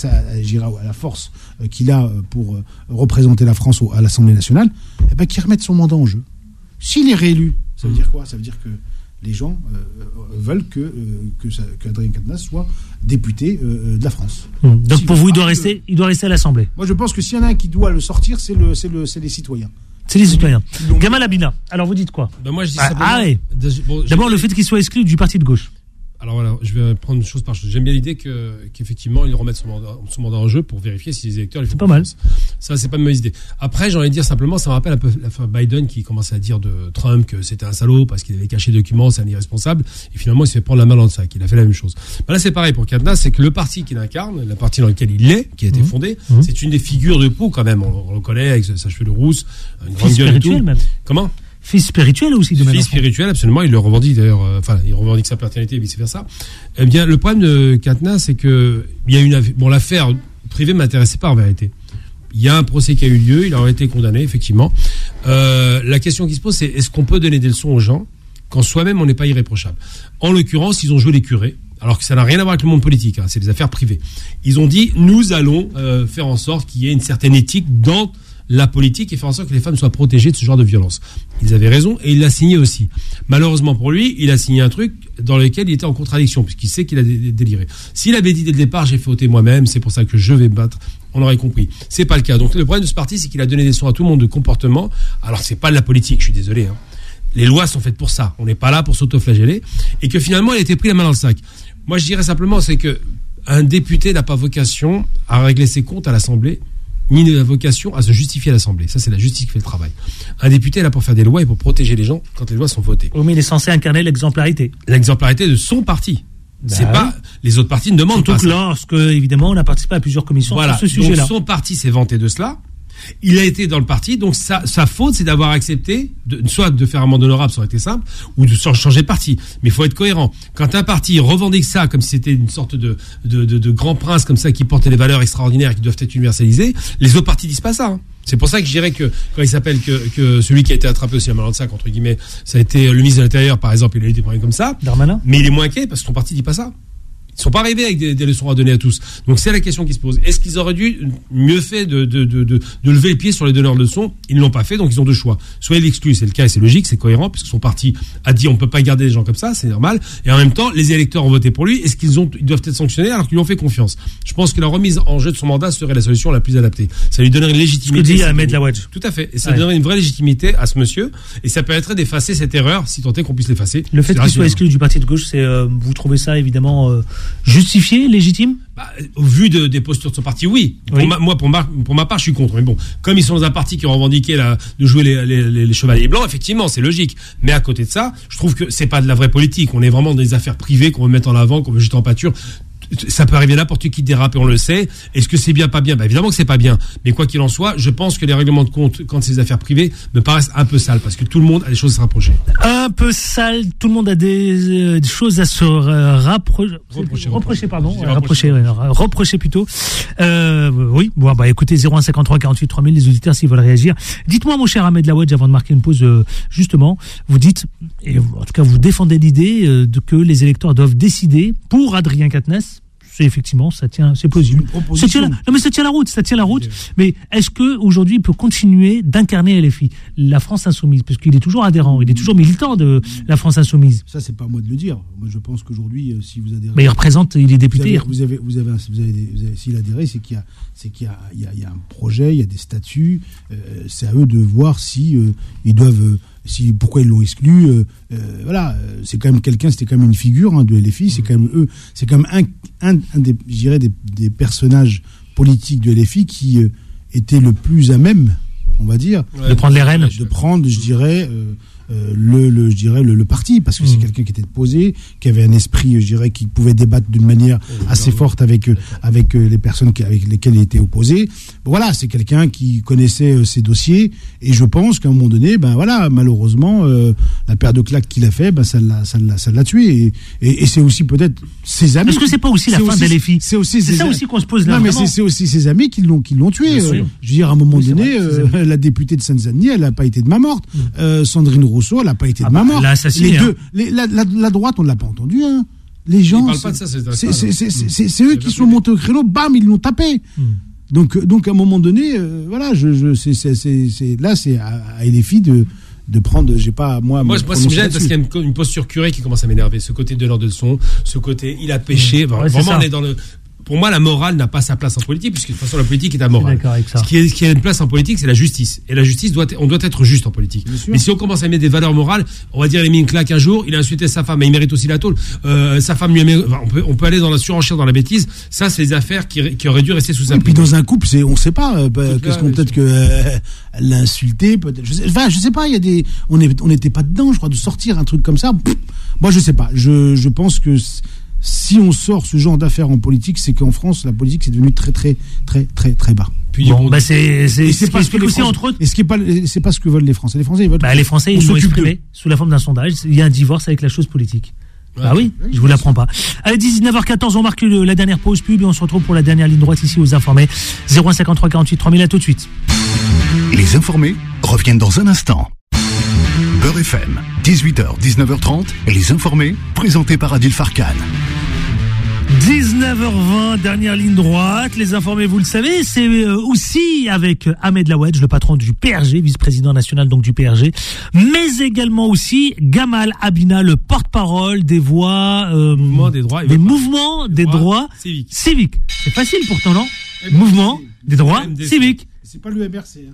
la force qu'il a pour représenter la France à l'Assemblée nationale. Et ben, qu'il remette son mandat en jeu. S'il est réélu, ça veut dire quoi ? Ça veut dire que les gens veulent qu'Adrien Quatennens soit député de la France. Donc pour vous, il doit rester à l'Assemblée. Moi, je pense que s'il y en a un qui doit le sortir, c'est les citoyens. C'est les citoyens. Gamal Abina, alors vous dites quoi ? Moi, je dis simplement... D'abord, le fait qu'il soit exclu du parti de gauche. Alors voilà, je vais prendre chose par chose. J'aime bien l'idée qu'effectivement, il remette son mandat en jeu pour vérifier si les électeurs... C'est pas mal. Ça, c'est pas une mauvaise idée. Après, j'ai envie de dire simplement, ça me rappelle un peu l'affaire Biden qui commençait à dire de Trump que c'était un salaud parce qu'il avait caché des documents, c'est un irresponsable. Et finalement, il s'est fait prendre la main dans le sac. Il a fait la même chose. Là, c'est pareil pour Quatennens, c'est que le parti qu'il incarne, le parti dans lequel il est, qui a été fondé, c'est une des figures de proue quand même. On le connaît avec sa cheveux rousse, une grande gueule et tout. Même. Comment ? Fils spirituel aussi de Mélenchon. Fils spirituel, absolument. Il le revendique d'ailleurs. Il revendique sa paternité et vice-versa. Eh bien, le problème de Quatennens, c'est que il y a l'affaire privée m'intéressait pas en vérité. Il y a un procès qui a eu lieu. Il aurait été condamné, effectivement. La question qui se pose, c'est est-ce qu'on peut donner des leçons aux gens quand soi-même on n'est pas irréprochable ? En l'occurrence, ils ont joué les curés. Alors que ça n'a rien à voir avec le monde politique. C'est des affaires privées. Ils ont dit nous allons faire en sorte qu'il y ait une certaine éthique dans la politique et faire en sorte que les femmes soient protégées de ce genre de violence. Ils avaient raison et il l'a signé aussi. Malheureusement pour lui, il a signé un truc dans lequel il était en contradiction puisqu'il sait qu'il a déliré. S'il avait dit dès le départ, j'ai fait ôter moi-même, c'est pour ça que je vais me battre, on aurait compris. C'est pas le cas. Donc le problème de ce parti, c'est qu'il a donné des leçons à tout le monde de comportement. Alors c'est pas de la politique, je suis désolé. Les lois sont faites pour ça. On n'est pas là pour s'autoflageller et que finalement, il a été pris la main dans le sac. Moi, je dirais simplement, c'est que un député n'a pas vocation à régler ses comptes à l'Assemblée, ni la vocation à se justifier à l'Assemblée. Ça, c'est la justice qui fait le travail. Un député est là pour faire des lois et pour protéger les gens quand les lois sont votées. Oui, mais il est censé incarner l'exemplarité. L'exemplarité de son parti. C'est pas les autres partis ne demandent pas. Surtout que lorsque, évidemment, on a participé à plusieurs commissions sur ce sujet-là. Donc son parti s'est vanté de cela. Il a été dans le parti, donc sa faute, c'est d'avoir accepté, soit de faire un mandat honorable, ça aurait été simple, ou de changer de parti. Mais il faut être cohérent. Quand un parti revendique ça comme si c'était une sorte de grand prince comme ça qui portait des valeurs extraordinaires et qui doivent être universalisées, les autres partis disent pas ça. C'est pour ça que je dirais que quand il s'appelle que celui qui a été attrapé aussi à malin de sac, entre guillemets, ça a été le ministre de l'Intérieur, par exemple, il a eu des problèmes comme ça. Darmanin. Mais il est moins inquiet parce que son parti dit pas ça. Ils sont pas arrivés avec des leçons à donner à tous. Donc c'est la question qui se pose. Est-ce qu'ils auraient dû mieux fait de lever les pieds sur les donneurs de leçons ? Ils ne l'ont pas fait, donc ils ont deux choix. Soit ils l'excluent, c'est le cas et c'est logique, c'est cohérent, puisque son parti a dit on peut pas garder des gens comme ça, c'est normal. Et en même temps, les électeurs ont voté pour lui. Est-ce ils doivent être sanctionnés alors qu'ils lui ont fait confiance ? Je pense que la remise en jeu de son mandat serait la solution la plus adaptée. Ça lui donnerait une légitimité. Ce que dit Ahmed Laouedj. Tout à fait. Et ça donnerait une vraie légitimité à ce monsieur. Et ça permettrait d'effacer cette erreur, si tant est qu'on puisse l'effacer. Le fait qu'il soit exclu du parti de gauche, c'est vous trouvez ça évidemment justifié ? Légitime ? Au vu des postures de son parti, oui. Pour ma part, je suis contre. Mais bon, comme ils sont dans un parti qui ont revendiqué de jouer les chevaliers blancs, effectivement, c'est logique. Mais à côté de ça, je trouve que c'est pas de la vraie politique. On est vraiment dans des affaires privées qu'on veut mettre en avant, qu'on veut jeter en pâture. Ça peut arriver n'importe qui de déraper, on le sait. Est-ce que c'est bien, pas bien ? Évidemment que c'est pas bien. Mais quoi qu'il en soit, je pense que les règlements de compte, quand c'est des affaires privées, me paraissent un peu sales parce que tout le monde a des choses à se rapprocher. Un peu sale, tout le monde a des choses à se rapprocher. Reprocher plutôt. Oui, bon, écoutez, 0153 48 3000, les auditeurs s'ils veulent réagir. Dites-moi, mon cher Ahmed Laouedj, avant de marquer une pause, justement, vous dites, et en tout cas vous défendez l'idée que les électeurs doivent décider pour Adrien Quatennens. C'est effectivement, ça tient, c'est plausible. Ça tient la route. Mais est-ce que aujourd'hui il peut continuer d'incarner LFI, la France insoumise, parce qu'il est toujours adhérent, il est toujours militant de la France insoumise. Ça, c'est pas à moi de le dire. Moi, je pense qu'aujourd'hui, si vous adhérez, mais il représente, il est député. S'il adhère, c'est qu'il y a un projet, il y a des statuts. C'est à eux de voir si ils doivent. Pourquoi ils l'ont exclu, voilà, c'est quand même c'était quand même une figure de LFI, c'est quand même eux, c'est quand même un des, je dirais, des personnages politiques de LFI qui était le plus à même, on va dire, de prendre les rênes, de prendre, je dirais, je dirais le parti, parce que c'est quelqu'un qui était posé, qui avait un esprit, je dirais, qui pouvait débattre d'une manière assez forte avec les personnes avec lesquelles il était opposé. Bon, voilà, c'est quelqu'un qui connaissait ses dossiers, et je pense qu'à un moment donné, malheureusement, la paire de claques qu'il a fait, ça l'a tué, et c'est aussi peut-être ses amis. Est-ce que c'est pas aussi la fin de LFI? C'est ça aussi qu'on se pose là. Non, mais c'est aussi ses amis qui l'ont tué. Je veux dire, à un moment donné, la députée de Seine-Saint-Denis, elle n'a pas été de main morte. Sandrine Rousseau, elle n'a pas été de main morte. La droite, on ne l'a pas entendu. Hein. Les gens, ils parlent pas de ça, c'est eux qui sont montés au créneau, bam, ils l'ont tapé. Donc à un moment donné, là, c'est à LFI de prendre, moi ce qui me gêne, parce qu'il y a une posture curée qui commence à m'énerver. Ce côté donneur de leçons, ce côté il a péché. Vraiment, on est dans le. Pour moi, la morale n'a pas sa place en politique, puisque de toute façon, la politique est amorale. Ce qui a une place en politique, c'est la justice. Et la justice, on doit être juste en politique. Mais si on commence à mettre des valeurs morales, on va dire, il a mis une claque un jour, il a insulté sa femme, mais il mérite aussi la tôle. Sa femme lui a mis, on peut aller dans la surenchère, dans la bêtise. Ça, c'est des affaires qui auraient dû rester sous sa. Et puis dans un couple, on sait pas, qu'est-ce qu'on peut-être elle l'a insulté, peut-être. Je sais pas, il y a on n'était pas dedans, je crois, de sortir un truc comme ça. Moi, je sais pas. Je pense que si on sort ce genre d'affaires en politique, c'est qu'en France, la politique, c'est devenu très, très, très, très, très bas. Puis c'est pas ce que aussi, entre autres. Et c'est pas ce que veulent les Français. Les Français, ils veulent. Les Français, ils l'ont exprimé sous la forme d'un sondage. Il y a un divorce avec la chose politique. Oui, je vous l'apprends pas. Allez, 19h14, on marque la dernière pause pub et on se retrouve pour la dernière ligne droite ici aux informés. 0153 48 3000, à tout de suite. Les informés reviennent dans un instant. Beurre FM, 18h, 19h30, les informés, présentés par Adil Farkan. 19h20, dernière ligne droite. Les informés, vous le savez, c'est aussi avec Ahmed Lawedge, le patron du PRG, vice-président national donc du PRG, mais également aussi Gamal Abina, le porte-parole des voix, mouvements des droits civiques. C'est facile pourtant, non? Mouvement des droits civiques. C'est pas le MRC.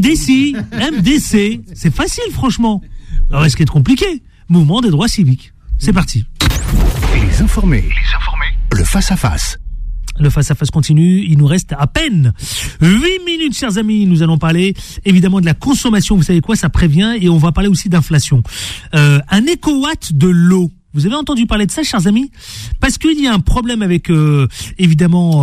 MDC. C'est facile, franchement. Alors, est-ce qu'il est compliqué? Mouvement des droits civiques. C'est parti. Les informés. Le face-à-face. Le face-à-face continue. Il nous reste à peine 8 minutes, chers amis. Nous allons parler, évidemment, de la consommation. Vous savez quoi? Ça prévient. Et on va parler aussi d'inflation. Un écowatt de l'eau. Vous avez entendu parler de ça, chers amis? Parce qu'il y a un problème avec, évidemment,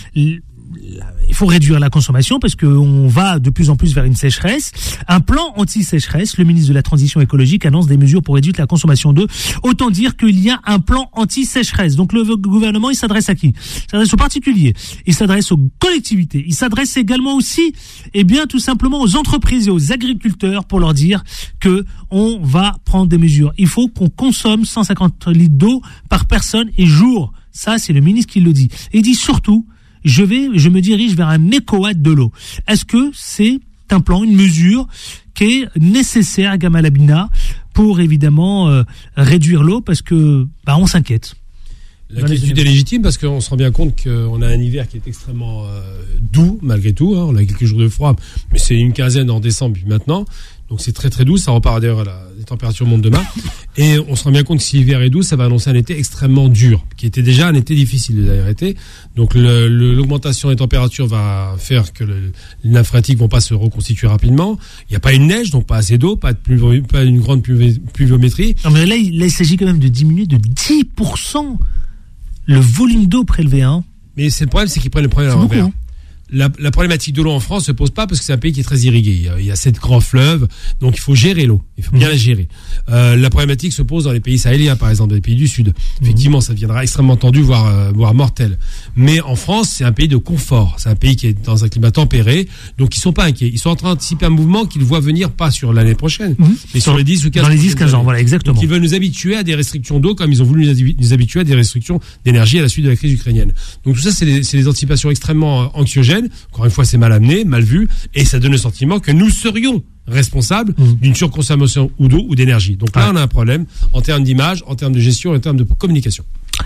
il faut réduire la consommation parce qu'on va de plus en plus vers une sécheresse. Un plan anti-sécheresse, le ministre de la Transition écologique annonce des mesures pour réduire la consommation d'eau. Autant dire qu'il y a un plan anti-sécheresse. Donc le gouvernement, il s'adresse à qui? Il s'adresse aux particuliers, il s'adresse aux collectivités, il s'adresse également aussi, tout simplement aux entreprises et aux agriculteurs pour leur dire que on va prendre des mesures. Il faut qu'on consomme 150 litres d'eau par personne et jour. Ça, c'est le ministre qui le dit. Et il dit surtout, je me dirige vers un écowatt de l'eau. Est-ce que c'est un plan, une mesure qui est nécessaire à Gamal Abina pour évidemment réduire l'eau parce que on s'inquiète? L'inquiétude est légitime parce qu'on se rend bien compte qu'on a un hiver qui est extrêmement doux malgré tout. On a quelques jours de froid, mais c'est une quinzaine en décembre puis maintenant. Donc c'est très très doux, ça repart d'ailleurs, les températures montent demain. Et on se rend bien compte que si l'hiver est doux, ça va annoncer un été extrêmement dur, qui était déjà un été difficile d'ailleurs été. Donc l'augmentation des températures va faire que les nappes phréatiques vont pas se reconstituer rapidement. Il n'y a pas une neige, donc pas assez d'eau, pas une grande pluviométrie. Non mais là il s'agit quand même de diminuer de 10% le volume d'eau prélevé. Mais le problème, c'est qu'ils prennent le problème à l'envers. La problématique de l'eau en France se pose pas parce que c'est un pays qui est très irrigué. Il y a 7 grands fleuves, donc il faut gérer l'eau. Il faut bien la gérer. La problématique se pose dans les pays sahéliens, par exemple, dans les pays du Sud. Effectivement, ça deviendra extrêmement tendu, voire mortel. Mais en France, c'est un pays de confort. C'est un pays qui est dans un climat tempéré, donc ils sont pas inquiets. Ils sont en train d'anticiper un mouvement qu'ils voient venir pas sur l'année prochaine, mais sur les 10 ou 15 ans. Dans les 10-15 ans, voilà, exactement. Donc ils veulent nous habituer à des restrictions d'eau comme ils ont voulu nous habituer à des restrictions d'énergie à la suite de la crise ukrainienne. Donc tout ça, c'est des anticipations extrêmement anxiogènes. Encore une fois, c'est mal amené, mal vu, et ça donne le sentiment que nous serions responsables d'une surconsommation ou d'eau ou d'énergie. Donc là, on a un problème en termes d'image, en termes de gestion, en termes de communication.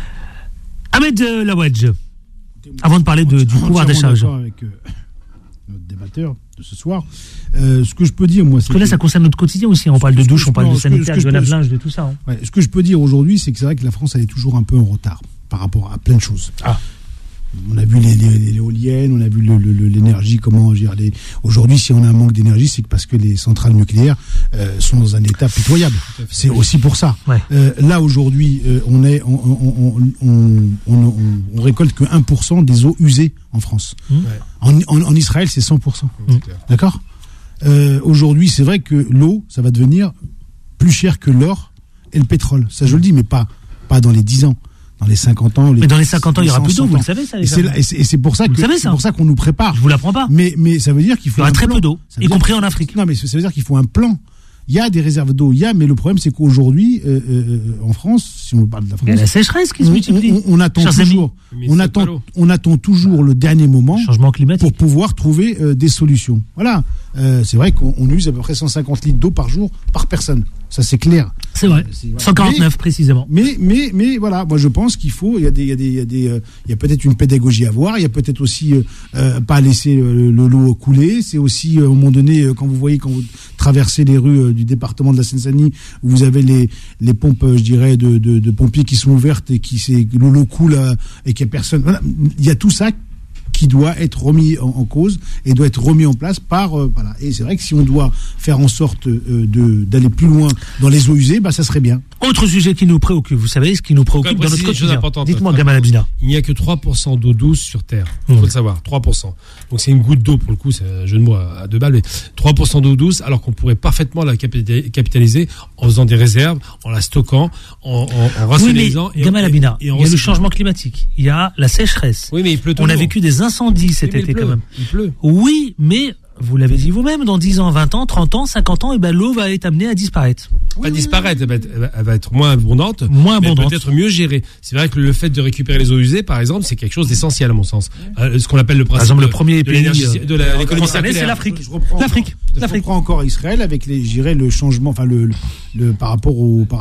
Ahmed Lawedge, avant de parler du pouvoir d'achat. Avec notre débatteur de ce soir, ce que je peux dire, moi, parce que là, ça concerne notre quotidien aussi. On parle de douche, on parle de sanitaire, de lave-linge, de tout ça. Ce que je peux dire aujourd'hui, c'est que c'est vrai que la France, elle est toujours un peu en retard par rapport à plein de choses. On a vu l'éolienne, on a vu l'énergie, comment dire. Aujourd'hui, si on a un manque d'énergie, c'est parce que les centrales nucléaires sont dans un état pitoyable. C'est aussi pour ça. Ouais. Là, aujourd'hui, on récolte que 1% des eaux usées en France. En Israël, c'est 100%. D'accord ? Aujourd'hui, c'est vrai que l'eau, ça va devenir plus cher que l'or et le pétrole. Ça, je le dis, mais pas dans les 10 ans. Dans les 50 ans. Mais dans les 50 ans, il y aura plus d'eau, vous le savez, ça. Et c'est pour ça qu'on nous prépare. Je vous l'apprends pas. Mais ça veut dire qu'il faut. Il y aura très peu d'eau, y compris en Afrique. Non, mais ça veut dire qu'il faut un plan. Il y a des réserves d'eau, mais le problème, c'est qu'aujourd'hui, en France, si on parle de la France. Il y a la sécheresse qui se multiplie. On attend toujours le dernier moment. Changement climatique. Pour pouvoir trouver des solutions. Voilà. C'est vrai qu'on use à peu près 150 litres d'eau par jour, par personne. Ça, c'est clair. C'est vrai. 149 précisément. Mais voilà, moi je pense qu'il faut, il y a peut-être une pédagogie à voir, il y a peut-être aussi pas laisser l'eau couler. C'est aussi à un moment donné, quand vous traversez les rues du département de la Seine-Saint-Denis, où vous avez les pompes, je dirais, de pompiers qui sont ouvertes et l'eau coule et qu'il y a personne. Voilà, il y a tout ça qui doit être remis en cause et doit être remis en place par voilà. Et c'est vrai que si on doit faire en sorte d'aller plus loin dans les eaux usées, ça serait bien. Autre sujet qui nous préoccupe, vous savez, ce qui nous préoccupe dans notre quotidien. Dites-moi, Gamal Abina. Il n'y a que 3% d'eau douce sur Terre. Il faut le savoir, 3%. Donc c'est une goutte d'eau, pour le coup, c'est un jeu de mots à 2 balles, mais 3% d'eau douce, alors qu'on pourrait parfaitement la capitaliser en faisant des réserves, en la stockant, en rationalisant. Oui, mais Gamal Abina, il y a le changement climatique, il y a la sécheresse. Oui, mais il pleut toujours. On a vécu des incendies cet été quand même. Il pleut. Oui, mais vous l'avez dit vous-même, dans 10 ans, 20 ans, 30 ans, 50 ans, l'eau va être amenée à disparaître. Pas disparaître, elle va être moins abondante, mais peut-être mieux gérée. C'est vrai que le fait de récupérer les eaux usées, par exemple, c'est quelque chose d'essentiel à mon sens. Ce qu'on appelle le principe. Par exemple, le premier pays de l'économie circulaire, c'est l'Afrique. L'Afrique. Je reprends encore Israël avec le changement, enfin par rapport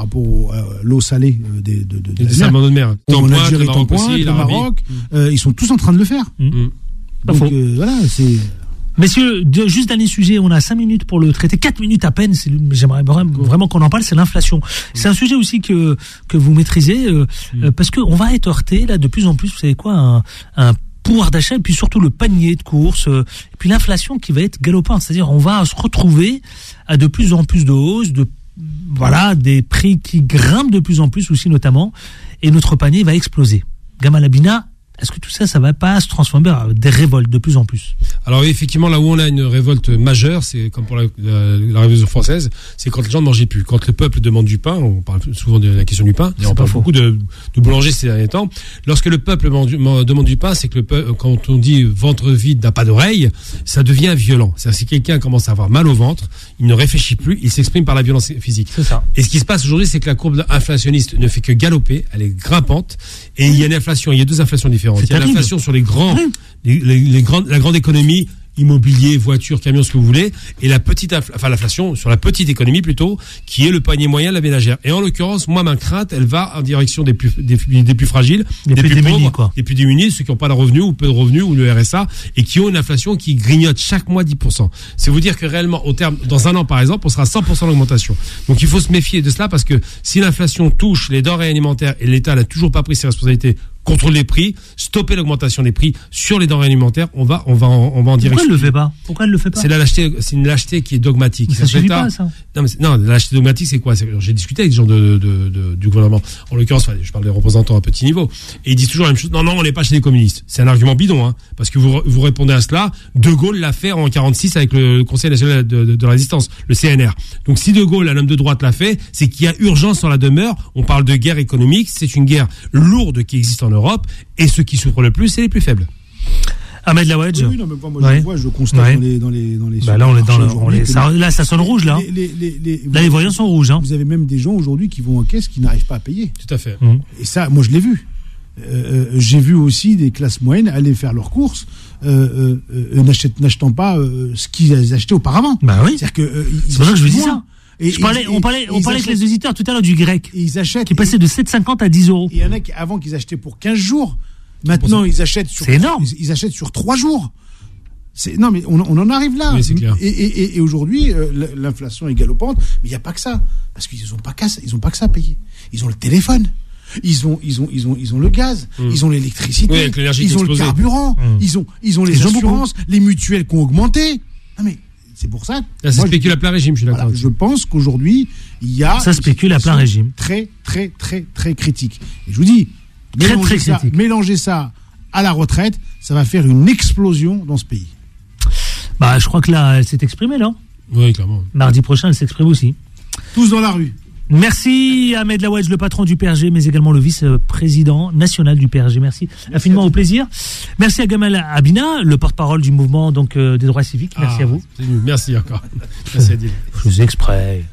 à l'eau salée des salmons de mer. En Algérie, le Maroc, ils sont tous en train de le faire. Donc voilà, c'est. Messieurs, juste dernier sujet, on a 5 minutes pour le traiter, 4 minutes à peine, j'aimerais vraiment qu'on en parle, c'est l'inflation. C'est un sujet aussi que vous maîtrisez, parce qu'on va être heurté, là, de plus en plus, vous savez quoi, un pouvoir d'achat, et puis surtout le panier de courses, et puis l'inflation qui va être galopante, c'est-à-dire on va se retrouver à de plus en plus de hausses, des prix qui grimpent de plus en plus aussi notamment, et notre panier va exploser. Gamal Abina, est-ce que tout ça va pas se transformer en des révoltes de plus en plus? Alors oui, effectivement, là où on a une révolte majeure, c'est comme pour la Révolution française, c'est quand les gens ne mangeaient plus. Quand le peuple demande du pain, on parle souvent de la question du pain, on parle beaucoup de boulanger ces derniers temps. Lorsque le peuple demande du pain, c'est que quand on dit ventre vide n'a pas d'oreille, ça devient violent. C'est-à-dire si quelqu'un commence à avoir mal au ventre, il ne réfléchit plus, il s'exprime par la violence physique. C'est ça. Et ce qui se passe aujourd'hui, c'est que la courbe inflationniste ne fait que galoper, elle est grimpante, et il y a une inflation, il y a 2 inflations différentes. Il y a l'inflation sur les la grande économie, immobilier, voiture, camion, ce que vous voulez, et l'inflation sur la petite économie plutôt, qui est le panier moyen de la ménagère. Et en l'occurrence, moi, ma crainte, elle va en direction des plus fragiles, des plus pauvres, des plus démunis, ceux qui n'ont pas de revenus ou peu de revenus ou le RSA, et qui ont une inflation qui grignote chaque mois 10%. C'est vous dire que réellement, dans un an par exemple, on sera à 100% d'augmentation. Donc il faut se méfier de cela parce que si l'inflation touche les denrées alimentaires et l'État n'a toujours pas pris ses responsabilités, contrôler les prix, stopper l'augmentation des prix sur les denrées alimentaires, on va en direction. Pourquoi elle le fait pas? C'est une lâcheté qui est dogmatique. Mais ça suffit pas, ça. Non, la lâcheté dogmatique, c'est quoi? J'ai discuté avec des gens du gouvernement. En l'occurrence, je parle des représentants à petit niveau. Et ils disent toujours la même chose. Non, on n'est pas chez les communistes. C'est un argument bidon, parce que vous répondez à cela. De Gaulle l'a fait en 46 avec le Conseil national de la résistance, le CNR. Donc, si De Gaulle, un homme de droite, l'a fait, c'est qu'il y a urgence dans la demeure. On parle de guerre économique. C'est une guerre lourde qui existe en Europe, et ceux qui souffrent le plus, c'est les plus faibles. Ahmed Laouedj. Oui, je constate dans les là, là, ça sonne rouge, là. Là, les voyants sont rouges. Vous avez même des gens aujourd'hui qui vont en caisse qui n'arrivent pas à payer. Tout à fait. Et ça, moi, je l'ai vu. J'ai vu aussi des classes moyennes aller faire leurs courses, n'achetant pas ce qu'ils achetaient auparavant. Bah oui. C'est-à-dire que c'est pour ça que je vous dis ça. On parlait avec les auditeurs tout à l'heure du grec, qui est passé de 7,50 à 10 €. Il y en a qui, avant, qu'ils achetaient pour 15 jours. Maintenant, ils achètent sur. C'est énorme. Ils achètent sur 3 jours. Non, mais on en arrive là. Oui, c'est clair. Et aujourd'hui, l'inflation est galopante, mais il n'y a pas que ça. Parce qu'ils n'ont pas que ça à payer. Ils ont le téléphone. Ils ont le gaz, ils ont l'électricité, avec l'énergie ils ont le explosée. carburant, ils ont les assurances, les mutuelles qui ont augmenté. Non mais c'est pour ça. Là, ça spécule à plein régime, je suis d'accord. Voilà, je pense qu'aujourd'hui, il y a ça spécule à plein régime. Très critique. Et je vous dis, mélanger ça à la retraite, ça va faire une explosion dans ce pays. Bah, je crois que là, elle s'est exprimée, là. Oui, clairement. Mardi prochain, elle s'exprime aussi. Tous dans la rue. Merci Ahmed Laouedj, le patron du PRG, mais également le vice-président national du PRG. Merci infiniment, au plaisir. Merci à Gamal Abina, le porte-parole du mouvement des droits civiques. Merci à vous. Merci encore. Merci Adil. Je faisais exprès.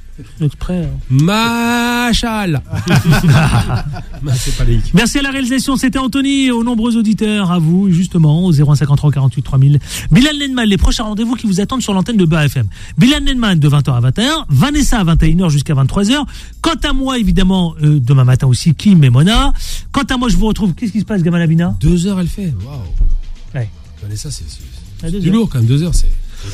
Machal. Merci à la réalisation, c'était Anthony, aux nombreux auditeurs, à vous, justement, au 0153 48 3000. Bilal Nenman, les prochains rendez-vous qui vous attendent sur l'antenne de Beurre FM. Bilal Nenman de 20h à 21h, Vanessa à 21h jusqu'à 23h. Quant à moi, évidemment, demain matin aussi, Kim et Mona. Quant à moi, je vous retrouve. Qu'est-ce qui se passe, Gamal Abina? 2 heures, elle fait. Waouh. Ouais. Vanessa, c'est du lourd quand même, 2 heures, c'est.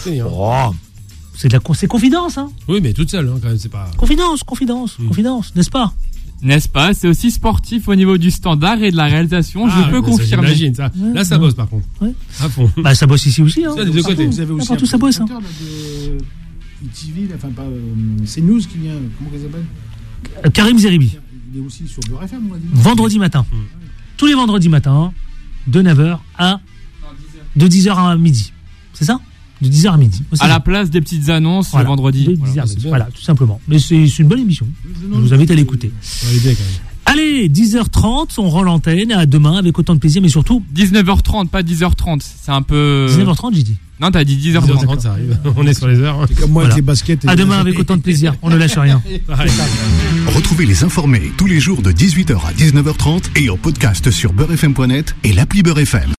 C'est confidence, hein. Oui, mais toute seule, hein, quand même, c'est pas. Confidence, n'est-ce pas? N'est-ce pas? C'est aussi sportif au niveau du standard et de la réalisation, je peux confirmer. J'imagine, ça. Là, ça bosse par contre. Ouais. À fond. Bah, ça bosse ici aussi, hein. Des deux côtés. Vous avez aussi partout, ça bosse, hein. de ITV, enfin pas CNews qui vient, comment il s'appelle? Karim Zeribi. Il est aussi sur Beurre FM, on l'a dit. Vendredi matin. Tous les vendredis matins, de 9h à. De 10h à midi. C'est ça? De 10h à midi. À la place des petites annonces le vendredi. De 10h à midi. Voilà, tout simplement. Mais c'est une bonne émission. Je vous invite à l'écouter. Allez, 10h30, on rend l'antenne. À demain avec autant de plaisir, mais surtout. 19h30, pas 10h30. C'est un peu. 19h30 j'ai dit. Non, t'as dit 10h30. Ça arrive. On est sur les heures. C'est comme moi avec les baskets. À demain avec autant de plaisir. On ne lâche rien. Retrouvez les informés tous les jours de 18h à 19h30 et en podcast sur beurrefm.net et l'appli Beurre FM.